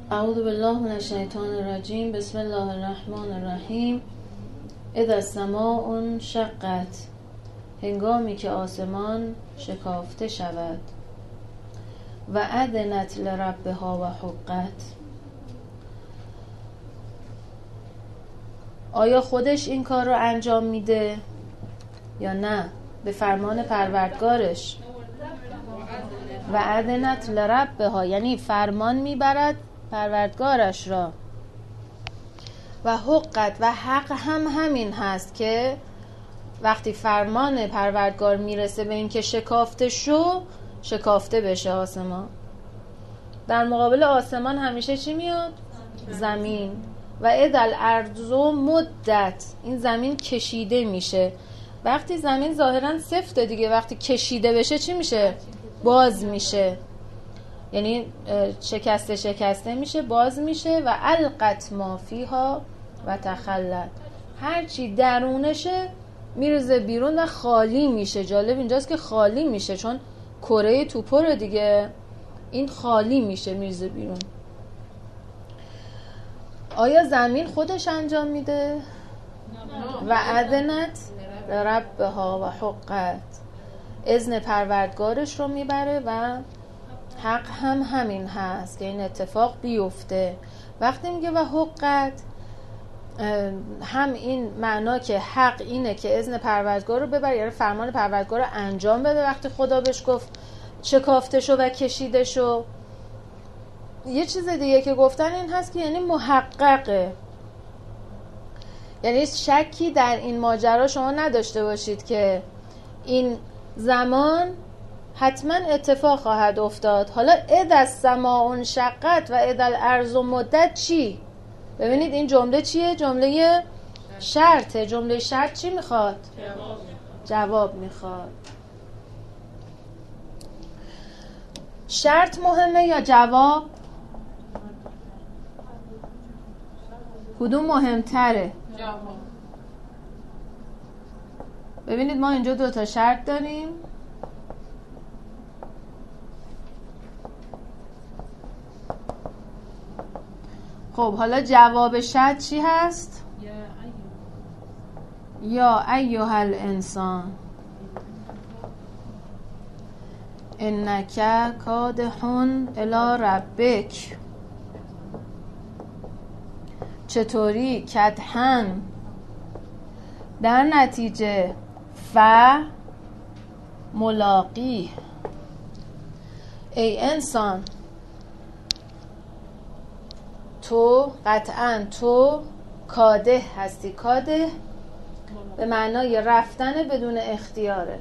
اعوذ بالله من الشیطان الرجیم. بسم الله الرحمن الرحیم. اذا السماء انشقت، هنگامی که آسمان شکافته شود. و اذنت لربها و حقت، آیا خودش این کار رو انجام میده یا نه؟ به فرمان پروردگارش. و اذنت لربها یعنی فرمان میبرد پروردگارش را. و حقت و حق هم همین هست که وقتی فرمان پروردگار میرسه به این که شکافته بشه آسمان. در مقابل آسمان همیشه چی میاد؟ زمین. و اذا الارض مدت، این زمین کشیده میشه. وقتی زمین ظاهرا سفته دیگه، وقتی کشیده بشه چی میشه؟ باز میشه، یعنی شکسته میشه، باز میشه. و القت ما فیها و تخلت، هرچی درونشه میرزه بیرون و خالی میشه. جالب اینجاست که خالی میشه، چون کره توپره دیگه، این خالی میشه، میرزه بیرون. آیا زمین خودش انجام میده؟ و اذنت لربها و حقت، اذن پروردگارش رو میبره و حق هم همین هست که این اتفاق بیفته. وقتی میگه و حقت، هم این معنا که حق اینه که اذن پروردگار رو ببره، یعنی فرمان پروردگار رو انجام بده. وقتی خدا بهش گفت شکافته شو و کشیده شو. یه چیز دیگه که گفتن این هست که یعنی محققه، یعنی شکی در این ماجرا شما نداشته باشید که این زمان حتما اتفاق خواهد افتاد. حالا اذا السماء انشقت و اذا الارض مدت چی؟ ببینید این جمله چیه؟ جمله شرطه. جمله شرط چی میخواد؟ جواب میخواد. شرط مهمه یا جواب؟ کدوم مهمتره؟ جواب. ببینید ما اینجا 2 تا شرط داریم. خب حالا جواب شرط چی هست؟ یا ایها الانسان انک کادح الی ربک، چطوری؟ کدحن، در نتیجه ملاقی. ای انسان، تو قطعا تو کاده هستی. کاده به معنای رفتن بدون اختیاره.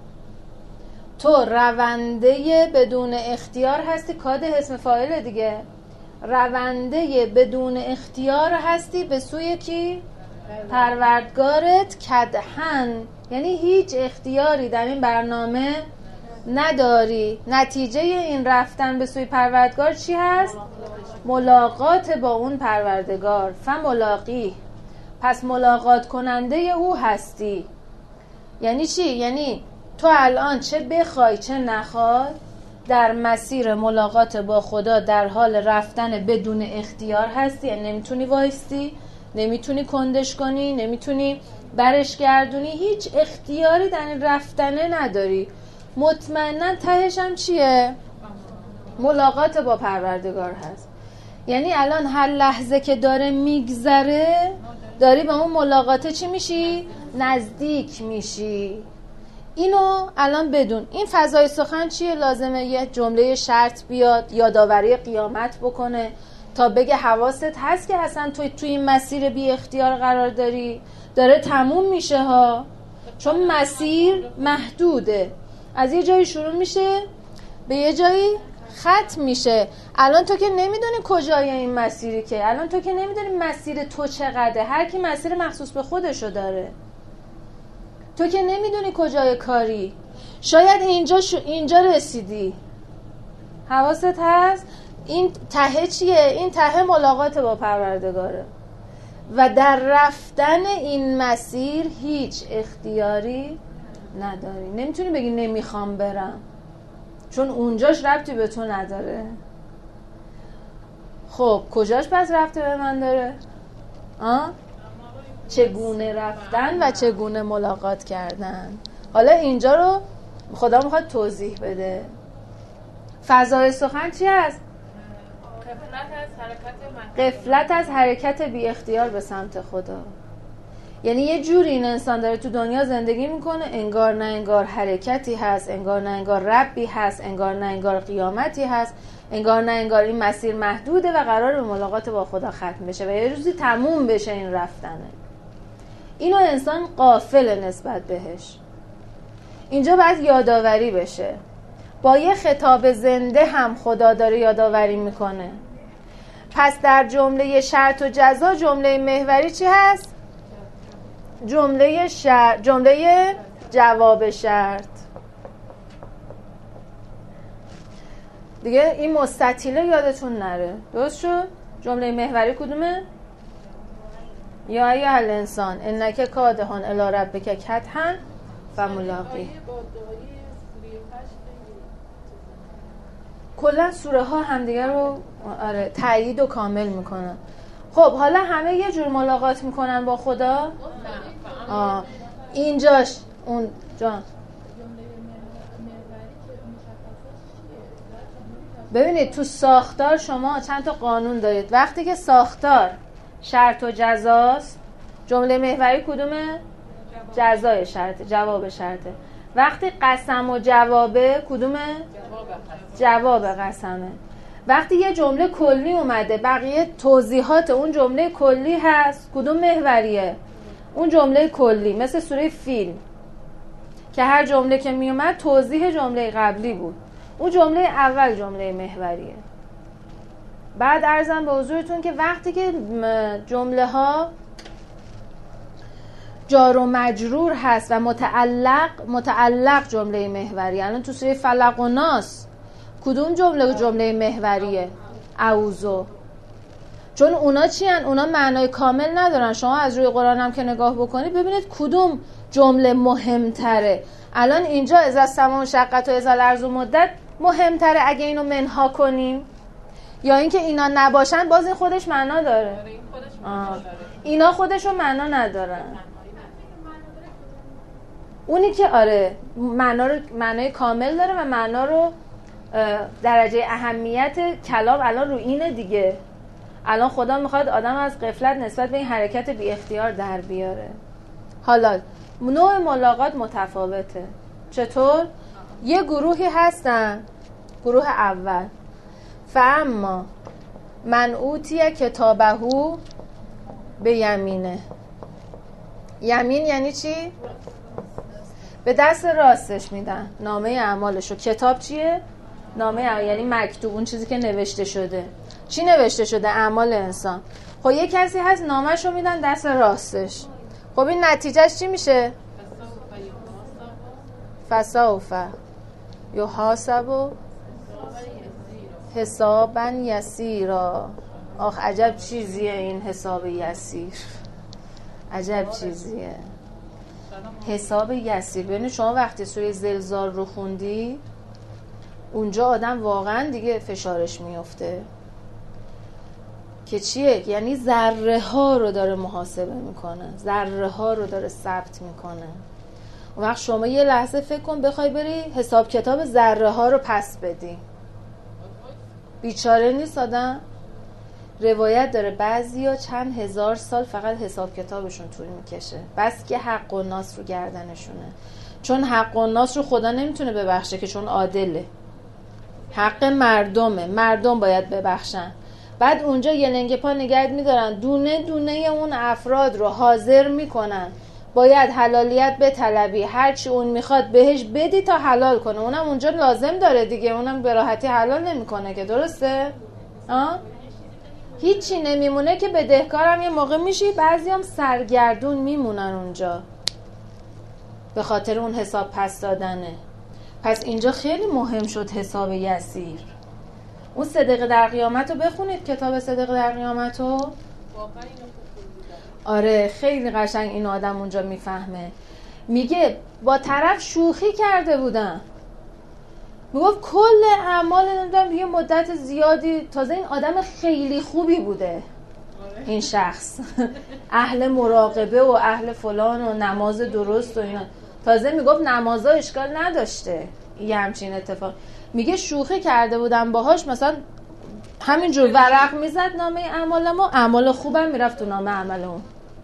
تو رونده بدون اختیار هستی. کاده اسم فاعله دیگه. رونده بدون اختیار هستی به سوی کی؟ پروردگارت. کدحن یعنی هیچ اختیاری در این برنامه نداری. نتیجه این رفتن به سوی پروردگار چی هست؟ ملاقات با اون پروردگار. فملاقی، پس ملاقات کننده او هستی. یعنی چی؟ یعنی تو الان چه بخوای چه نخوای در مسیر ملاقات با خدا در حال رفتن بدون اختیار هستی. یعنی نمیتونی وایستی، نمیتونی کندش کنی، نمیتونی برش گردونی، هیچ اختیاری در این رفتنه نداری. مطمئناً تهش هم چیه؟ ملاقات با پروردگار هست. یعنی الان هر لحظه که داره میگذره داری به اون ملاقاته چی میشی؟ نزدیک میشی. اینو الان بدون. این فضای سخن چیه؟ لازمه یه جمله شرط بیاد یادآوری قیامت بکنه تا بگه حواست هست که اصلا توی این مسیر بی اختیار قرار داری، داره تموم میشه ها. چون مسیر محدوده، از یه جایی شروع میشه به یه جایی ختم میشه. الان تو که نمیدونی کجای این مسیری، که الان تو که نمیدونی مسیر تو چقدره. هر کی مسیر مخصوص به خودشو داره. تو که نمیدونی کجای کاری، شاید اینجا رسیدی. حواست هست؟ این ته چیه؟ این ته ملاقات با پروردگاره. و در رفتن این مسیر هیچ اختیاری نداری. نمیتونی بگی نمیخوام برم، چون اونجاش ربطی به تو نداره. خب کجاش پس رفته به من داره؟ چگونه رفتن و چگونه ملاقات کردن. حالا اینجا رو خدا میخواد توضیح بده. فضای سخن چی هست؟ غفلت از حرکت بی اختیار به سمت خدا. یعنی یه جوری این انسان داره تو دنیا زندگی میکنه انگار نه انگار حرکتی هست، انگار نه انگار ربی هست، انگار نه انگار قیامتی هست، انگار نه انگار این مسیر محدوده و قراره به ملاقات با خدا ختم بشه و یه روزی تموم بشه این رفتنه. اینو انسان غافل نسبت بهش. اینجا باید یادآوری بشه. با یه خطاب زنده هم خدا داره یادآوری میکنه. پس در جمله شرط و جزا جمله محوری چی هست؟ جمله جواب شرط. دیگه این مستطیله یادتون نره. درست شد؟ جمله محوری کدومه؟ یا ایها الانسان انک کادحون الی ربک کدحا فملاقیه. کلا سوره ها همدیگه رو تایید و کامل میکنن. خب حالا همه یه جور ملاقات میکنن با خدا؟ اینجاش اون جان ببینید تو ساختار شما چند تا قانون دارید. وقتی که ساختار شرط و جزاست جمله محوری کدومه؟ جزای شرطه، جواب شرطه. وقتی قسم و جوابه کدومه؟ جواب قسمه. وقتی یه جمله کلی اومده بقیه توضیحات اون جمله کلی هست کدوم محوریه؟ اون جمله کلی. مثل سوره فیل که هر جمله که می اومد توضیح جمله قبلی بود. اون جمله اول جمله محوریه. بعد عرضم به حضورتون که وقتی که جمله ها جار و مجرور هست و متعلق جمله محوری. الان تو سوره فلق و ناس کدوم جمله محوریه؟ اعوذ. چون اونا چی هن؟ اونا معنای کامل ندارن. شما از روی قرآن هم که نگاه بکنید ببینید کدوم جمله مهمتره. الان اینجا اذا السماء انشقت و اذا الارض مدت مهمتره اگه اینو منها کنیم، یا اینکه اینا نباشن باز این خودش معنا داره. اینا خودشون معنا ندارن. اونی که معنای کامل داره و معنا رو درجه اهمیت کلام الان رو اینه دیگه. الان خدا میخواد آدم از غفلت نسبت به این حرکت بی اختیار در بیاره. حالا نوع ملاقات متفاوته. چطور؟ یه گروهی هستن. گروه اول فاما من اوتی کتابهو به یمینه. یمین یعنی چی؟ به دست راستش میدن نامه اعمالشو. کتاب چیه؟ نامه یعنی مکتوب، اون چیزی که نوشته شده. چی نوشته شده؟ اعمال انسان. خب یه کسی هست نامه‌شو میدن دست راستش. خب این نتیجهش چی میشه؟ فسوف یحاسب حسابا یسیرا. آخ عجب چیزیه این حساب یسیر. عجب چیزیه حساب یسیر. ببینید شما وقتی سوره زلزال رو خوندی اونجا آدم واقعا دیگه فشارش میفته که چیه؟ یعنی ذره ها رو داره محاسبه میکنه، ذره ها رو داره ثبت میکنه. اون وقت شما یه لحظه فکر کن بخوای بری حساب کتاب ذره ها رو پس بدی. بیچاره نیست آدم؟ روایت داره بعضیا چند هزار سال فقط حساب کتابشون طول میکشه، بس که حق و ناس رو گردنشونه. چون حق و ناس رو خدا نمیتونه ببخشه که چون عادله. حق مردمه، مردم باید ببخشن. بعد اونجا یه لنگ پا نگرد میدارن، دونه دونه اون افراد رو حاضر میکنن باید حلالیت بطلبی، هرچی اون میخواد بهش بدی تا حلال کنه. اونم اونجا لازم داره دیگه، اونم به راحتی حلال نمیکنه که. درسته؟ هیچی نمیمونه که بدهکارم یه موقع میشی، بعضی هم سرگردون میمونن اونجا به خاطر اون حساب پس دادنه. پس اینجا خیلی مهم شد حساب یسیر. اون صدق در قیامت رو بخونید، کتاب صدق در قیامت رو. آره خیلی قشنگ این آدم اونجا میفهمه. میگه با طرف شوخی کرده بودم، میگفت کل اعمال نمیدونم یه مدت زیادی، تازه این آدم خیلی خوبی بوده این شخص اهل مراقبه و اهل فلان و نماز درست و اینا، تازه میگفت نمازا اشکال نداشته. یه همچین اتفاق میگه شوخی کرده بودم باهاش، مثلا همینجور ورق میزد نامه اعمالمو، اعمال خوبم میرفت تو نامه عملمون.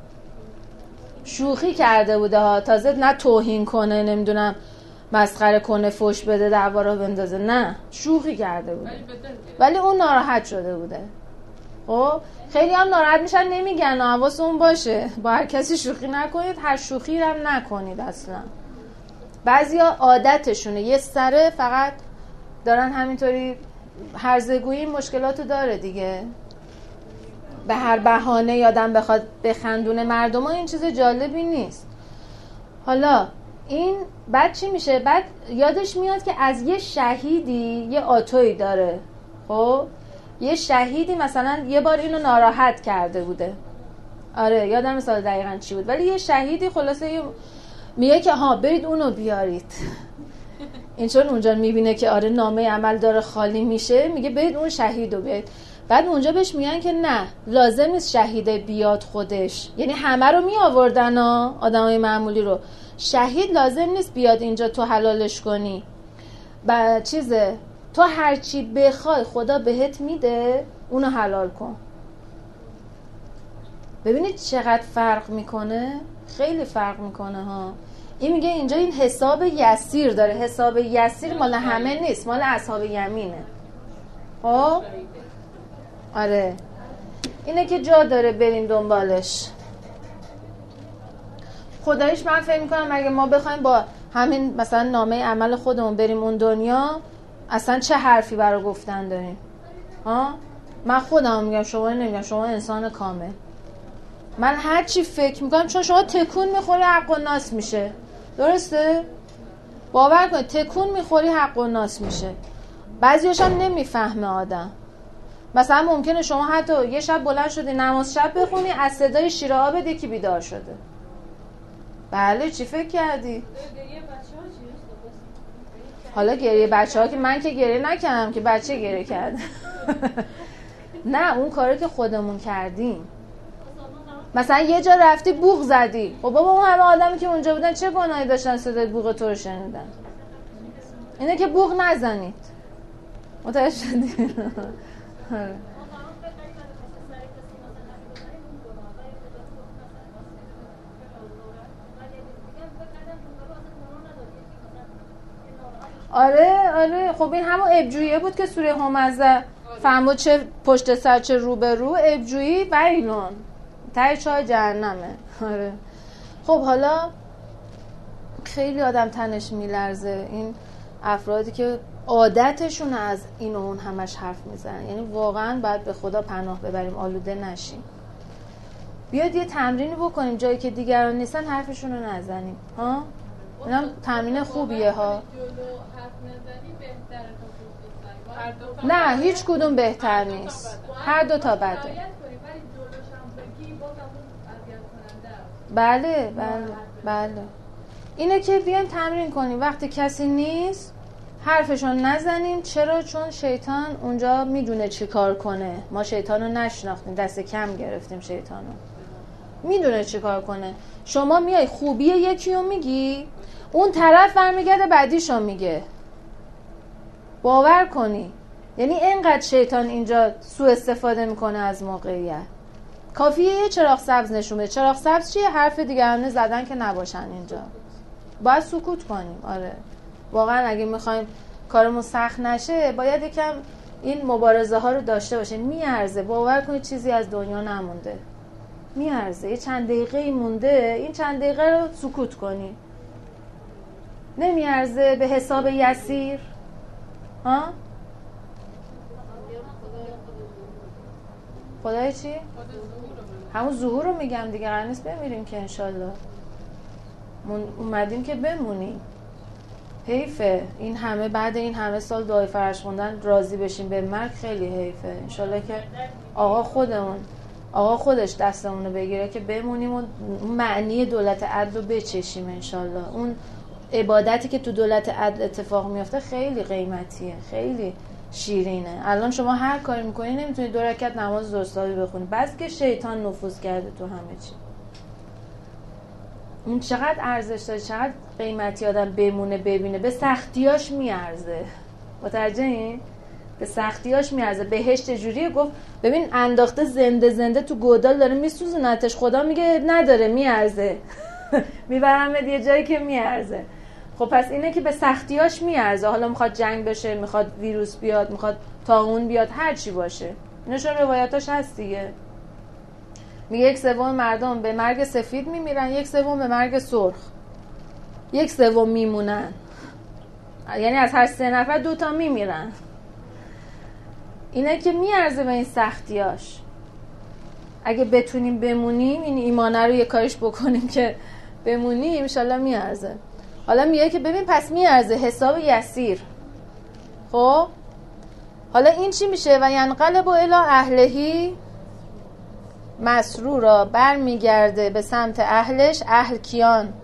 شوخی کرده بوده ها، تازه نه توهین کنه نمیدونم مسخره کنه فوش بده دعوا رو بندازه، نه شوخی کرده بوده ولی اون ناراحت شده بوده. خب خیلی هم ناراحت میشن نمیگن، حواستون باشه با هر کسی شوخی نکنید، هر شوخی هم نکنید اصلا. بعضیا عادتشونه یه سره فقط دارن همینطوری هرزگویی، مشکلاتو داره دیگه، به هر بهانه یادم بخواد بخندونه مردم ها، این چیز جالبی نیست. حالا این بعد چی میشه؟ بعد یادش میاد که از یه شهیدی یه آتویی داره. خب یه شهیدی مثلا یه بار اینو ناراحت کرده بوده، آره یادم مثلا دقیقاً چی بود، ولی یه شهیدی خلاصه میگه که ها برید اونو بیارید. این چون اونجا میبینه که آره نامه عمل داره خالی میشه، میگه برید اون شهیدو بیارید. بعد اونجا بهش میگن که نه لازم نیست شهید بیاد خودش، یعنی همه رو می آوردن آدمای معمولی رو، شهید لازم نیست بیاد اینجا تو حلالش کنی. چیزه تو هرچی بخوای خدا بهت میده، اونو حلال کن. ببینید چقدر فرق میکنه، خیلی فرق میکنه ها. این میگه اینجا این حساب یسیر داره، حساب یسیر مال همه نیست، مال اصحاب یمینه. خب آره اینه که جا داره بریم دنبالش. خداییش من فکر میکنم اگه ما بخوایم با همین مثلا نامه عمل خودمون بریم اون دنیا، اصلا چه حرفی برای گفتن داریم ها؟ من خودم میگم، شما نمیگم، شما انسان کامل. من هر چی فکر میکنم، چون شما تکون میخوری حق و ناس میشه، درسته؟ باور کنید تکون میخوری حق و ناس میشه. بعضیاش هم نمیفهمه آدم. مثلا ممکنه شما حتی یه شب بلند شدی نماز شب بخونی، از صدای شیر آب یکی بیدار شده. بله چی فکر کردی؟ حالا گریه بچه‌ها که من که گریه نکردم که بچه گریه کرد. نه اون کاری که خودمون کردیم. مثلا یه جا رفتی بوق زدی، خب بابا اون همه آدمی که اونجا بودن چه گناهی داشتن صدای بوق تو رو شنیدن؟ اینه که بوق نزنید. متوجه شدی؟ آره خب این همون ابجویه بود که سوره همزه فهمو چه پشت سر چه رو به رو، ابجویی ویلون ته چاه جهنمه. آره خب حالا خیلی آدم تنش میلرزه این افرادی که عادتشون از این و اون همش حرف میزنن، یعنی واقعا باید به خدا پناه ببریم آلوده نشیم. بیاد یه تمرینی بکنیم جایی که دیگران نیستن حرفشون رو نزنیم ها. اینم تمرین خوبیه ها. نه هیچ کدوم بهتر نیست، هر دو تا بده. بله اینه که بیایم تمرین کنیم وقتی کسی نیست حرفشون نزنیم. چرا؟ چون شیطان اونجا میدونه چی کار کنه. ما شیطان رو نشناختیم، دست کم گرفتیم شیطان رو. میدونه چی کار کنه. شما میای خوبی یکی رو میگی، اون طرف برمیگرده بعدیشو میگه. باور کنی یعنی اینقدر شیطان اینجا سوء استفاده میکنه از موقعیت. کافیه یه چراغ سبز نشون بده. چراغ سبز چیه؟ حرف دیگرانه زدن که نباشن اینجا. باید سکوت کنیم. آره واقعا اگه میخوایم کارمون سخت نشه باید یکم این مبارزه ها رو داشته باشین. میارزه، باور کنید چیزی از دنیا نمونده، میارزه. یه چند دقیقه مونده، این چند دقیقه رو سکوت کنی. نمیارزه به حساب یسیر ها؟ خدای چی؟ همون ظهور رو میگم دیگه، قرار نیست بمیریم که انشالله. اومدیم که بمونیم. حیفه این همه بعد این همه سال دعای فرش خوندن راضی بشیم به مرگ، خیلی حیفه. انشالله که آقا خودش دستمونو بگیره که بمونیم و معنی دولت عدل رو بچشیم انشالله. اون عبادتی که تو دولت عدل اتفاق میفته خیلی قیمتیه، خیلی شیرینه. الان شما هر کاری میکنی نمیتونی 2 رکعت نماز درستابی بخونی، بس که شیطان نفوذ کرده تو همه چی. اون چقدر ارزش داره، چقدر قیمتی آدم بمونه ببینه، به سختیاش میارزه. متوجهین؟ به سختیاش میارزه. بهشت جوریه، گفت ببین انداخته زنده زنده تو گودال داره میسوزونتش، خدا میگه نداره میارزه. میبرم یه جایی که میارزه. خب پس اینه که به سختیاش میارزه. حالا میخواد جنگ بشه، میخواد ویروس بیاد، میخواد طاعون بیاد، هر چی باشه. اینشون روایتاش هست دیگه. میگه 1/3 مردم به مرگ سفید میمیرن، 1/3 به مرگ سرخ، 1/3 میمونن. یعنی از هر 3 نفر 2 تا میمیرن. اینه که میارزه به این سختیاش. اگه بتونیم بمونیم، این ایمانه رو یه کارش بکنیم که بمونیم، انشالله میارزه. حالا میگه که ببین پس میارزه، حساب یسیر. خب حالا این چی میشه؟ و ینقلب الی اهلهی مسرورا، برمیگرده به سمت اهلش. اهل کیان؟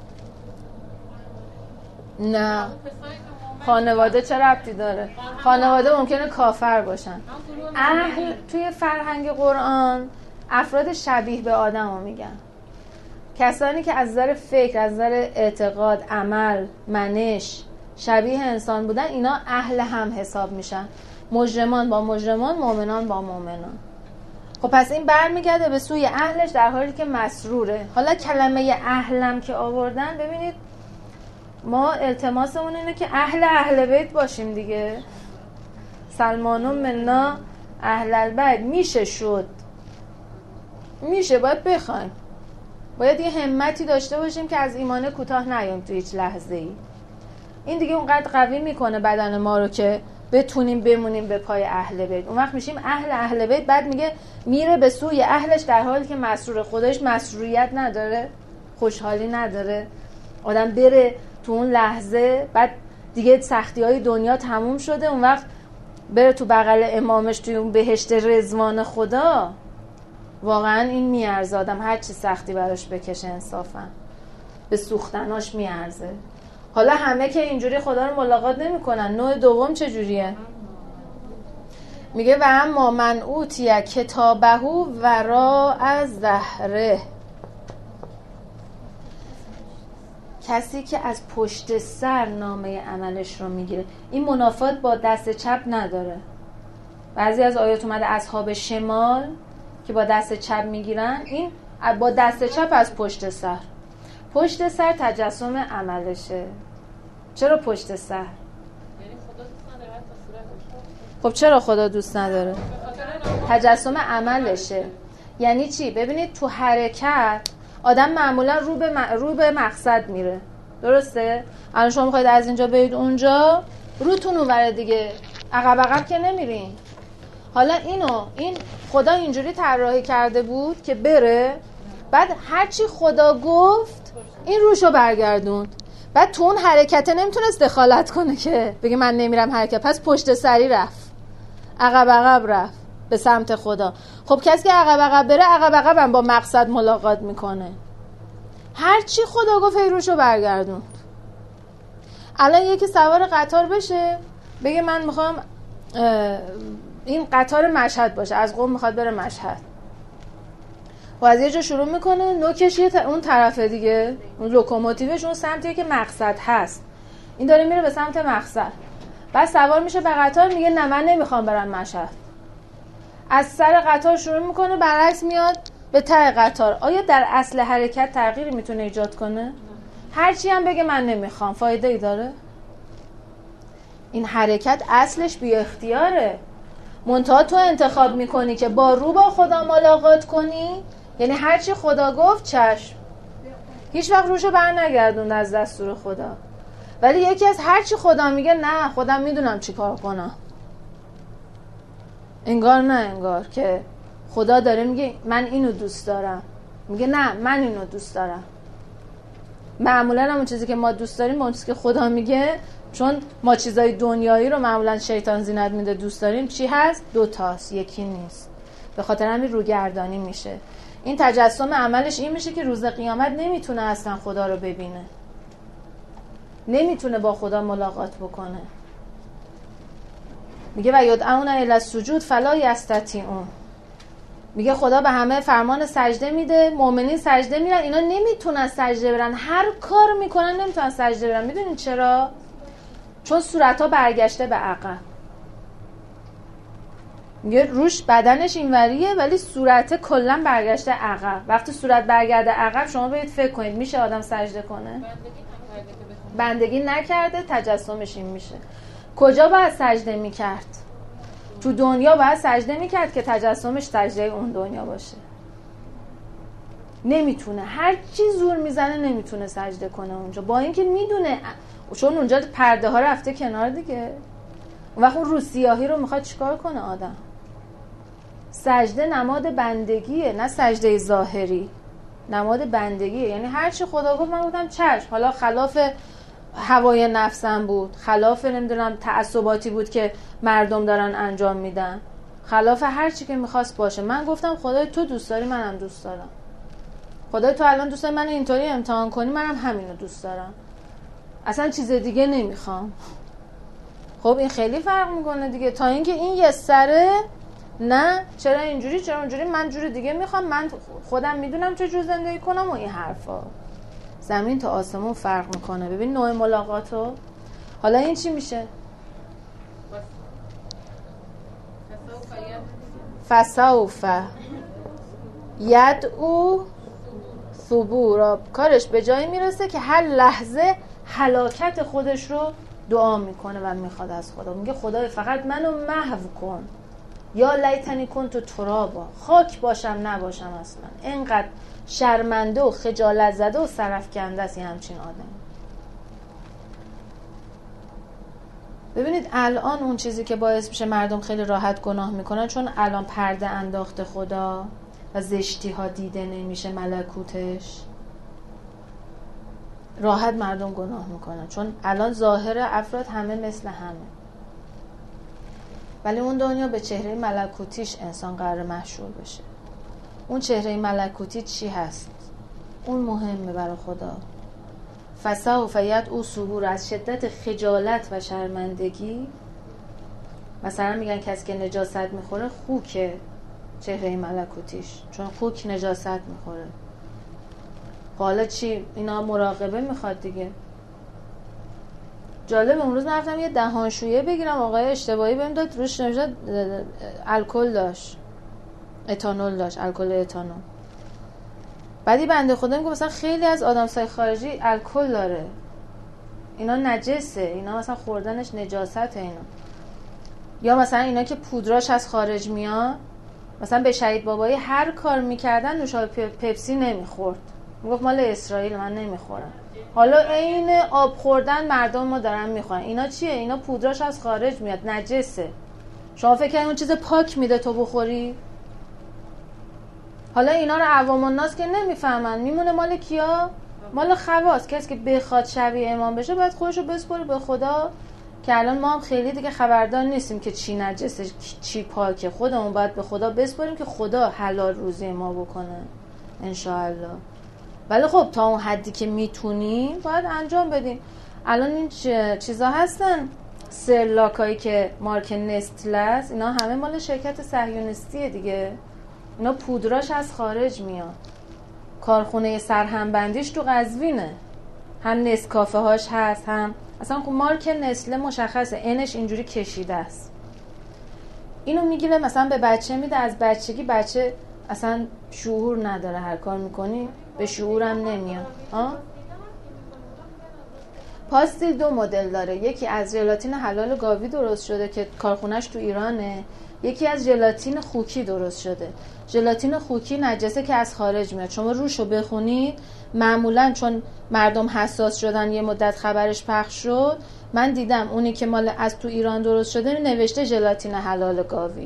نه، خانواده چه ربطی داره؟ خانواده ممکنه کافر باشن. اهل توی فرهنگ قرآن افراد شبیه به آدم رو میگن. کسانی که از نظر فکر، از نظر اعتقاد، عمل، منش شبیه انسان بودن، اینا اهل هم حساب میشن. مجرمان با مجرمان، مؤمنان با مؤمنان. خب پس این برمیگرده به سوی اهلش در حالی که مسروره. حالا کلمه اهلم که آوردن، ببینید ما التماسمون اینه که اهل بیت باشیم دیگه. سلمانون منا اهل البیت. میشه شد، میشه، باید بخوایم، باید یه همتی داشته باشیم که از ایمان کوتاه نیایم تو هیچ لحظه ای. این دیگه اونقدر قوی میکنه بدن ما رو که بتونیم بمونیم به پای اهل بیت. اون وقت میشیم اهل بیت. بعد میگه میره به سوی اهلش در حالی که مسرور. خودش مسروریت نداره، خوشحالی نداره. آدم بره تو اون لحظه، بعد دیگه سختی های دنیا تموم شده، اون وقت بره تو بغل امامش توی اون بهشت رضوان خدا. واقعا این میارزه آدم هر چی سختی براش بکشه انصافا، به سوختناش میارزه. حالا همه که اینجوری خدا رو ملاقات نمی کنن. نوع دوم چجوریه؟ میگه و اما من اوتیه کتابه ورا از ظهره، کسی که از پشت سر نامه عملش رو میگیره. این منافات با دست چپ نداره. بعضی از آیات اومده اصحاب شمال که با دست چپ میگیرن، این با دست چپ از پشت سر. پشت سر تجسم عملشه. چرا پشت سر؟ خب چرا خدا دوست نداره؟ تجسم عملشه. یعنی چی؟ ببینید تو حرکت آدم معمولا رو به مقصد میره، درسته؟ الان شما میخواید از اینجا برید اونجا، روتون اونوره دیگه، عقب که نمیرین. حالا این خدا اینجوری طراحی کرده بود که بره، بعد هرچی خدا گفت این روشو برگردوند. بعد تو اون حرکته نمیتونست دخالت کنه که بگه من نمیرم حرکت، پس پشت سری رفت، عقب رفت به سمت خدا. خب کسی که عقب بره، عقب هم با مقصد ملاقات میکنه. هرچی خدا گفت روشو برگردوند. الان یکی سوار قطار بشه بگه من میخوام این قطار مشهد باشه، از قم میخواد بره مشهد، و از یه جا شروع میکنه نوکش اون طرفه دیگه، اون لوکوموتیوش اون سمتیه که مقصد هست، این داره میره به سمت مقصد. بعد سوار میشه به قطار، میگه نه من نمیخوام برم مشهد. از سر قطار شروع میکنه برعکس میاد به ته قطار. آیا در اصل حرکت تغییری میتونه ایجاد کنه؟ هرچی هم بگه من نمیخوام، فایده ای داره؟ این حرکت اصلش بی اختیاره. منتها تو انتخاب میکنی که با رو با خدا ملاقات کنی، یعنی هرچی خدا گفت چشم، هیچ وقت روشو بر نگردوند از دستور خدا. ولی یکی از هرچی خدا میگه نه خودم میدونم چی کار کنم. انگار نه انگار که خدا داره میگه من اینو دوست دارم، میگه نه من اینو دوست دارم. معمولا همون چیزی که ما دوست داریم اون چیزی که خدا میگه، چون ما چیزای دنیایی رو معمولا شیطان زینت میده دوست داریم، چی هست؟ 2 تاست، یکی نیست. به خاطر همین روگردانی میشه. این تجسم عملش این میشه که روز قیامت نمیتونه اصلا خدا رو ببینه. نمیتونه با خدا ملاقات بکنه. میگه و یدعون الی السجود فلا یستطیعون. میگه خدا به همه فرمان سجده میده، مؤمنین سجده میرن، اینا نمیتونن سجده برن، هر کار میکنن نمیتونن سجده برن. میدونین چرا؟ چون صورتها برگشته به عقب. میگه روش بدنش اینوریه ولی صورت کلا برگشته عقب. وقتی صورت برگرده عقب شما باید فکر کنید میشه آدم سجده کنه؟ بندگی نکرده تجسمش این میشه. کجا باید سجده میکرد؟ تو دنیا باید سجده میکرد که تجسمش سجده اون دنیا باشه. نمیتونه، هر چی زور میزنه نمیتونه سجده کنه اونجا، با اینکه میدونه چون اونجا پرده ها رفته کنار دیگه. اون وقت اون رو سیاهی رو میخواد چیکار کنه آدم؟ سجده نماد بندگیه، نه سجده ظاهری، نماد بندگیه. یعنی هر چی خدا گفت من گفتم چشم. حالا خلاف هوای نفسم بود، خلاف نمیدونم تعصباتی بود که مردم دارن انجام میدن، خلاف هر چی که میخواست باشه، من گفتم خدای تو دوست داری منم دوست دارم، خدای تو الان دوست داری منو اینطوری امتحان کنی منم همینو دوست دارم، اصلا چیز دیگه نمیخوام. خب این خیلی فرق میکنه دیگه تا اینکه این یه سره نه چرا اینجوری چرا اونجوری، من جور دیگه میخوام، من خودم میدونم چه جور زندگی کنم و این حرفا. زمین تا آسمون فرق میکنه. ببین نوع ملاقاتو. حالا این چی میشه؟ فسوف یدعو ثبورا. کارش به جایی میرسه که هر لحظه هلاکت خودش رو دعا میکنه و میخواد از خدا. میگه خدای فقط منو محو کن، یا لیتنی کنت ترابا، خاک باشم نباشم اصلا. اینقدر شرمنده و خجالت زده و سرفکنده است این همچین آدم. ببینید الان اون چیزی که باعث میشه مردم خیلی راحت گناه میکنن چون الان پرده انداخته خدا و زشتی ها دیده نمیشه ملکوتش، راحت مردم گناه میکنن چون الان ظاهر افراد همه مثل همه. ولی اون دنیا به چهره ملکوتیش انسان قرار محشور بشه. اون چهره ملکوتی چی هست؟ اون مهمه برای خدا. فسوف یدعو ثبورا. از شدت خجالت و شرمندگی مثلا میگن کسی که نجاست میخوره خوکه چهره ملکوتیش، چون خوک نجاست میخوره. حالا چی؟ اینا مراقبه میخواد دیگه. جالب اون روز رفتم یه دهانشویه بگیرم، آقای اشتباهی بهم داد روش نوشته الکل داشت، اتانول داشت، الکل اتانول. بعدی بنده خدا میگه مثلا خیلی از آدمسای خارجی الکل داره، اینا نجسه، اینا مثلا خوردنش نجاسته اینا. یا مثلا اینا که پودراش از خارج میاد، مثلا به شهید بابایی هر کار میکردن نوشابه پپسی نمیخورد، میگفت مال اسرائیل من نمیخورم. حالا این آب خوردن مردم ما دارن میخورن. اینا چیه؟ اینا پودراش از خارج میاد، نجسه. شما فکر کنید اون چیز پاک میده تو بخوری؟ حالا اینا رو عوام الناس که نمیفهمن، میمونه مال کیا؟ مال خواص. کسی که بخواد شبیه امام بشه باید خودشو بسپره به خدا، که الان ما هم خیلی دیگه خبردار نیستیم که چی نجسه چی پاکه. خودمون باید به خدا بسپاریم که خدا حلال روزی ما بکنه انشاءالله. ولی خب تا اون حدی که میتونیم باید انجام بدیم. الان این چیزا هستن، سرلاکایی که مارک نستله است، اینا همه مال شرکت صهیونیستیه دیگه. اینا پودراش از خارج میاد، کارخونه سرهمبندیش تو قزوینه، هم نسکافه هاش هست، هم اصلا خب مارک نسله مشخصه، انش اینجوری کشیده است. اینو میگیره مثلا به بچه میده، از بچگی بچه اصلا شعور نداره، هر کار میکنی به شعورم نمیاد. پاستیل دو مدل داره، یکی از ژلاتین حلال گاوی درست شده که کارخونهش تو ایرانه، یکی از ژلاتین خوکی درست شده. ژلاتین خوکی نجسه که از خارج میاد، شما روشو بخونید معمولا چون مردم حساس شدن یه مدت خبرش پخش شد، من دیدم اونی که مال از تو ایران درست شده نوشته ژلاتین حلال گاوی.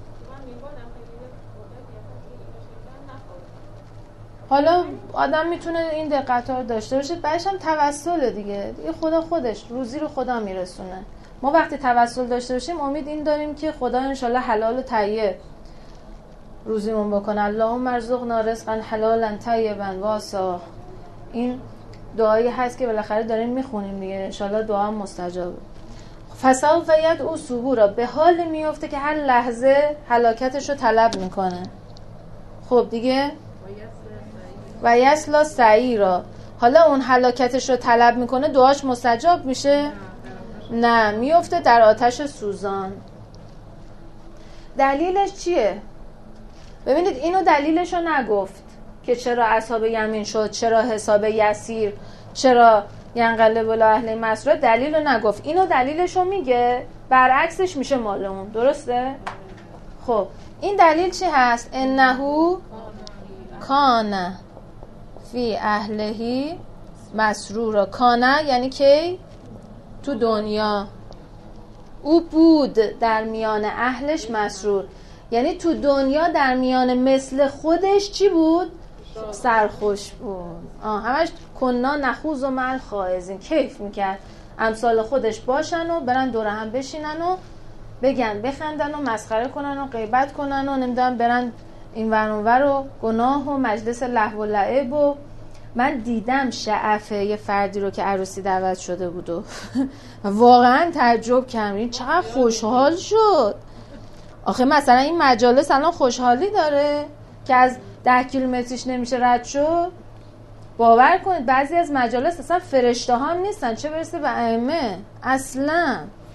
حالا آدم میتونه این دقت‌ها رو داشته باشه، بعدش هم توسل دیگه خدا خودش روزی رو خدا میرسونه. ما وقتی توسل داشته باشیم امید این داریم که خدا انشالله حلال و طیب روزیمون بکنه. اللهم ارزقنا رزقا حلالا طیبا واسع. این دعایی هست که بالاخره داریم میخونیم دیگه، انشالله دعا هم مستجابه. فسوف یدعو ثبورا، به حال میفته که هر لحظه هلاکتش رو طلب میکنه. خب دیگه و یصلی سعیرا، حالا اون هلاکتش رو طلب میکنه، دعاش مستجاب میشه؟ نه، میفته در آتش سوزان. دلیلش چیه؟ ببینید اینو دلیلش رو نگفت که چرا اصحاب یمین شد، چرا حساب یسیر، چرا ینقلب الی اهل مسرور، دلیل رو نگفت. اینو دلیلش رو میگه، برعکسش میشه مال اون. درسته؟ خب این دلیل چی هست؟ انه کان فی اهلهی مسرورا. کانه یعنی کی؟ تو دنیا. او بود در میان اهلش مسرور، یعنی تو دنیا در میان مثل خودش چی بود؟ سرخوش بود. همش کنا نخوض و مع الخائضین، کیف میکرد امثال خودش باشن و برن دور هم بشینن و بگن بخندن و مسخره کنن و غیبت کنن و نمیدونم برن این ور اون ور و گناه و مجلس لهو و لعب. و من دیدم شعف یه فردی رو که عروسی دعوت شده بود و واقعا تعجب کردم این چقدر خوشحال شد. آخه مثلا این مجالس الان خوشحالی داره که از 10 کیلومتریش نمیشه رد شد؟ باور کنید بعضی از مجالس اصلا فرشته ها هم نیستن، چه برسه به ائمه. اصلا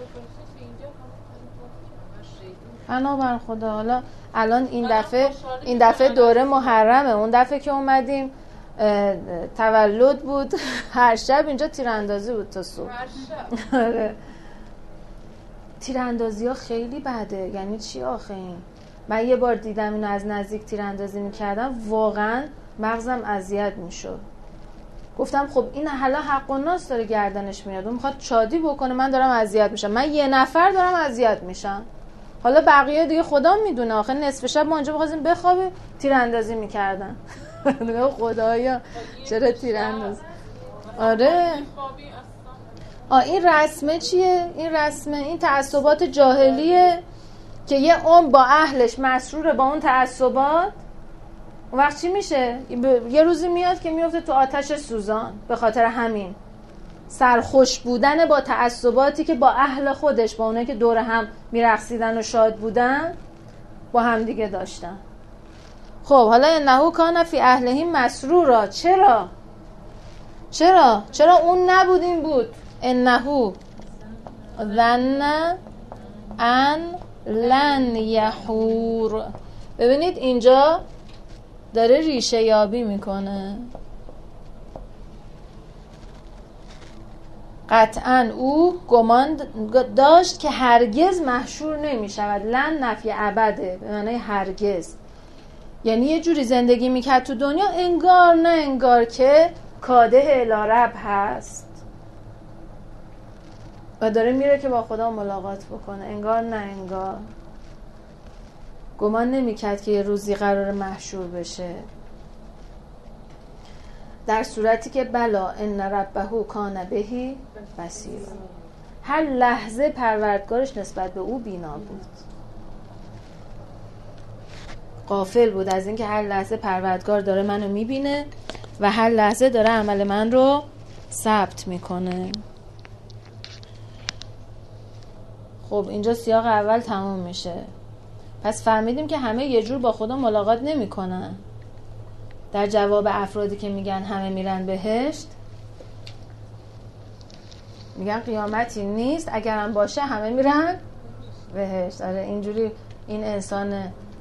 بنابر خدا. حالا الان این دفعه دوره محرمه، اون دفعه که اومدیم تولد بود، هر شب اینجا تیراندازی بود تا صبح. آره تیراندازی ها خیلی بده. یعنی چی آخه این؟ من یه بار دیدم اینو از نزدیک تیراندازی میکردم، واقعا مغزم اذیت میشد. گفتم خب این حالا حق الناس داره گردنش میاد، اون میخواد شادی بکنه، من دارم اذیت میشم، من یه نفر دارم اذیت میشم، حالا بقیه دیگه خدا میدونه. آخه نصف شب ما اونجا بخواستیم بخوابیم تیراندازی میکردن. خدایا چرا تیراندازی؟ آره این رسمه چیه؟ این تعصبات جاهلیه که یه عمر با اهلش مسروره با اون تعصبات. اون وقت چی میشه؟ یه روزی میاد که میفته تو آتش سوزان به خاطر همین سرخوش بودن با تعصباتی که با اهل خودش، با اونایی که دور هم میرقصیدن و شاد بودن، با هم دیگه داشتن. خب حالا انه کان فی اهلهی مسرورا، چرا اون نبود این بود؟ انه ظن ان لن یحور. ببینید اینجا داره ریشه یابی میکنه. قطعا او گمان داشت که هرگز محشور نمیشود. لن نفی ابده به معنی هرگز، یعنی یه جوری زندگی میکرد تو دنیا انگار نه انگار که کاده الی رب هست و داره میره که با خدا ملاقات بکنه. انگار نه انگار. گمان نمیکرد که یه روزی قرار محشور بشه، در صورتی که بلا ان ربه کان بهی بصیر. هر لحظه پروردگارش نسبت به او بینا بود، غافل بود از اینکه هر لحظه پروردگار داره منو میبینه و هر لحظه داره عمل من رو ثبت میکنه. خب اینجا سیاق اول تموم میشه. پس فهمیدیم که همه یه جور با خدا ملاقات نمیکنن. در جواب افرادی که میگن همه میرن بهشت، میگن قیامتی نیست، اگرم باشه همه میرن بهشت. آره اینجوری این انسان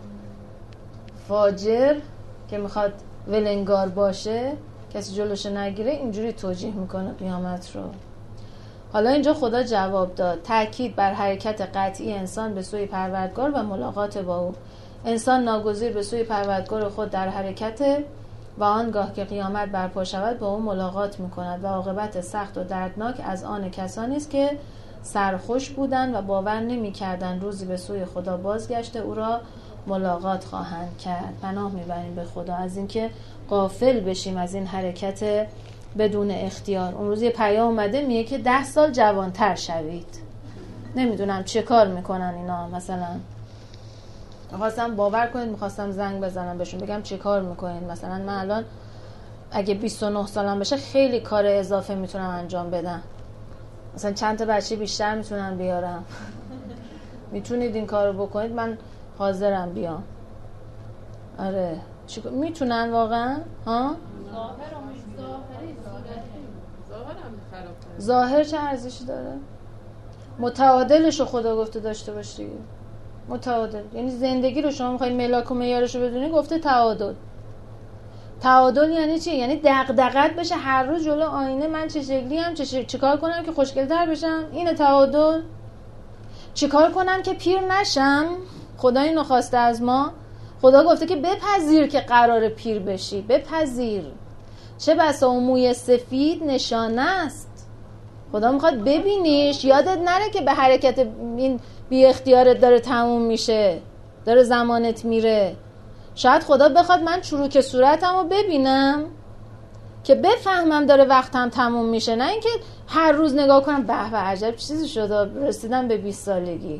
فاجر که میخواد ولنگار باشه، کسی جلوش نگیره، اینجوری توجیه میکنه قیامت رو. حالا اینجا خدا جواب داد، تأکید بر حرکت قطعی انسان به سوی پروردگار و ملاقات با او. انسان ناگزیر به سوی پروردگار خود در حرکت و آنگاه که قیامت برپا شود با او ملاقات میکند و عاقبت سخت و دردناک از آن کسانی است که سرخوش بودند و باور نمی‌کردند روزی به سوی خدا بازگشته او را ملاقات خواهند کرد. پناه میبریم به خدا از اینکه غافل بشیم از این حرکت بدون اختیار. اون روز یه پیام اومده میگه که 10 سال جوانتر شوید. نمیدونم چه کار میکنن اینا. مثلا میخواستم باور کنید میخواستم زنگ بزنم بهشون بگم چه کار میکنین. مثلا من الان اگه 29 سالم بشه خیلی کار اضافه میتونم انجام بدم، مثلا چند تا بچه بیشتر میتونم بیارم. میتونید این کارو بکنید، من حاضرم بیام. آره میتونن واقعا ها؟ ظاهر چه ارزشی داره؟ متعادلشو خدا گفته داشته باش دیگه. متعادل یعنی زندگی رو شما میخواید ملاک و معیارشو بدونی، گفته تعادل. تعادل یعنی چی؟ یعنی دغدغت بشه هر روز جلو آینه من چه شکلی ام، چیکار کنم که خوشگل‌تر بشم. اینه تعادل. چیکار کنم که پیر نشم؟ خدا اینو خواسته از ما. خدا گفته که بپذیر که قرار پیر بشی، بپذیر. چه بسا اون موی سفید نشانه است. خدا میخواد ببینیش، یادت نره که به حرکت این بی اختیارت داره تموم میشه، داره زمانت میره. شاید خدا بخواد من چروک صورتم رو ببینم که بفهمم داره وقتم تموم میشه، نه اینکه هر روز نگاه کنم به به عجب چیزی شده رسیدم به 20 سالگی.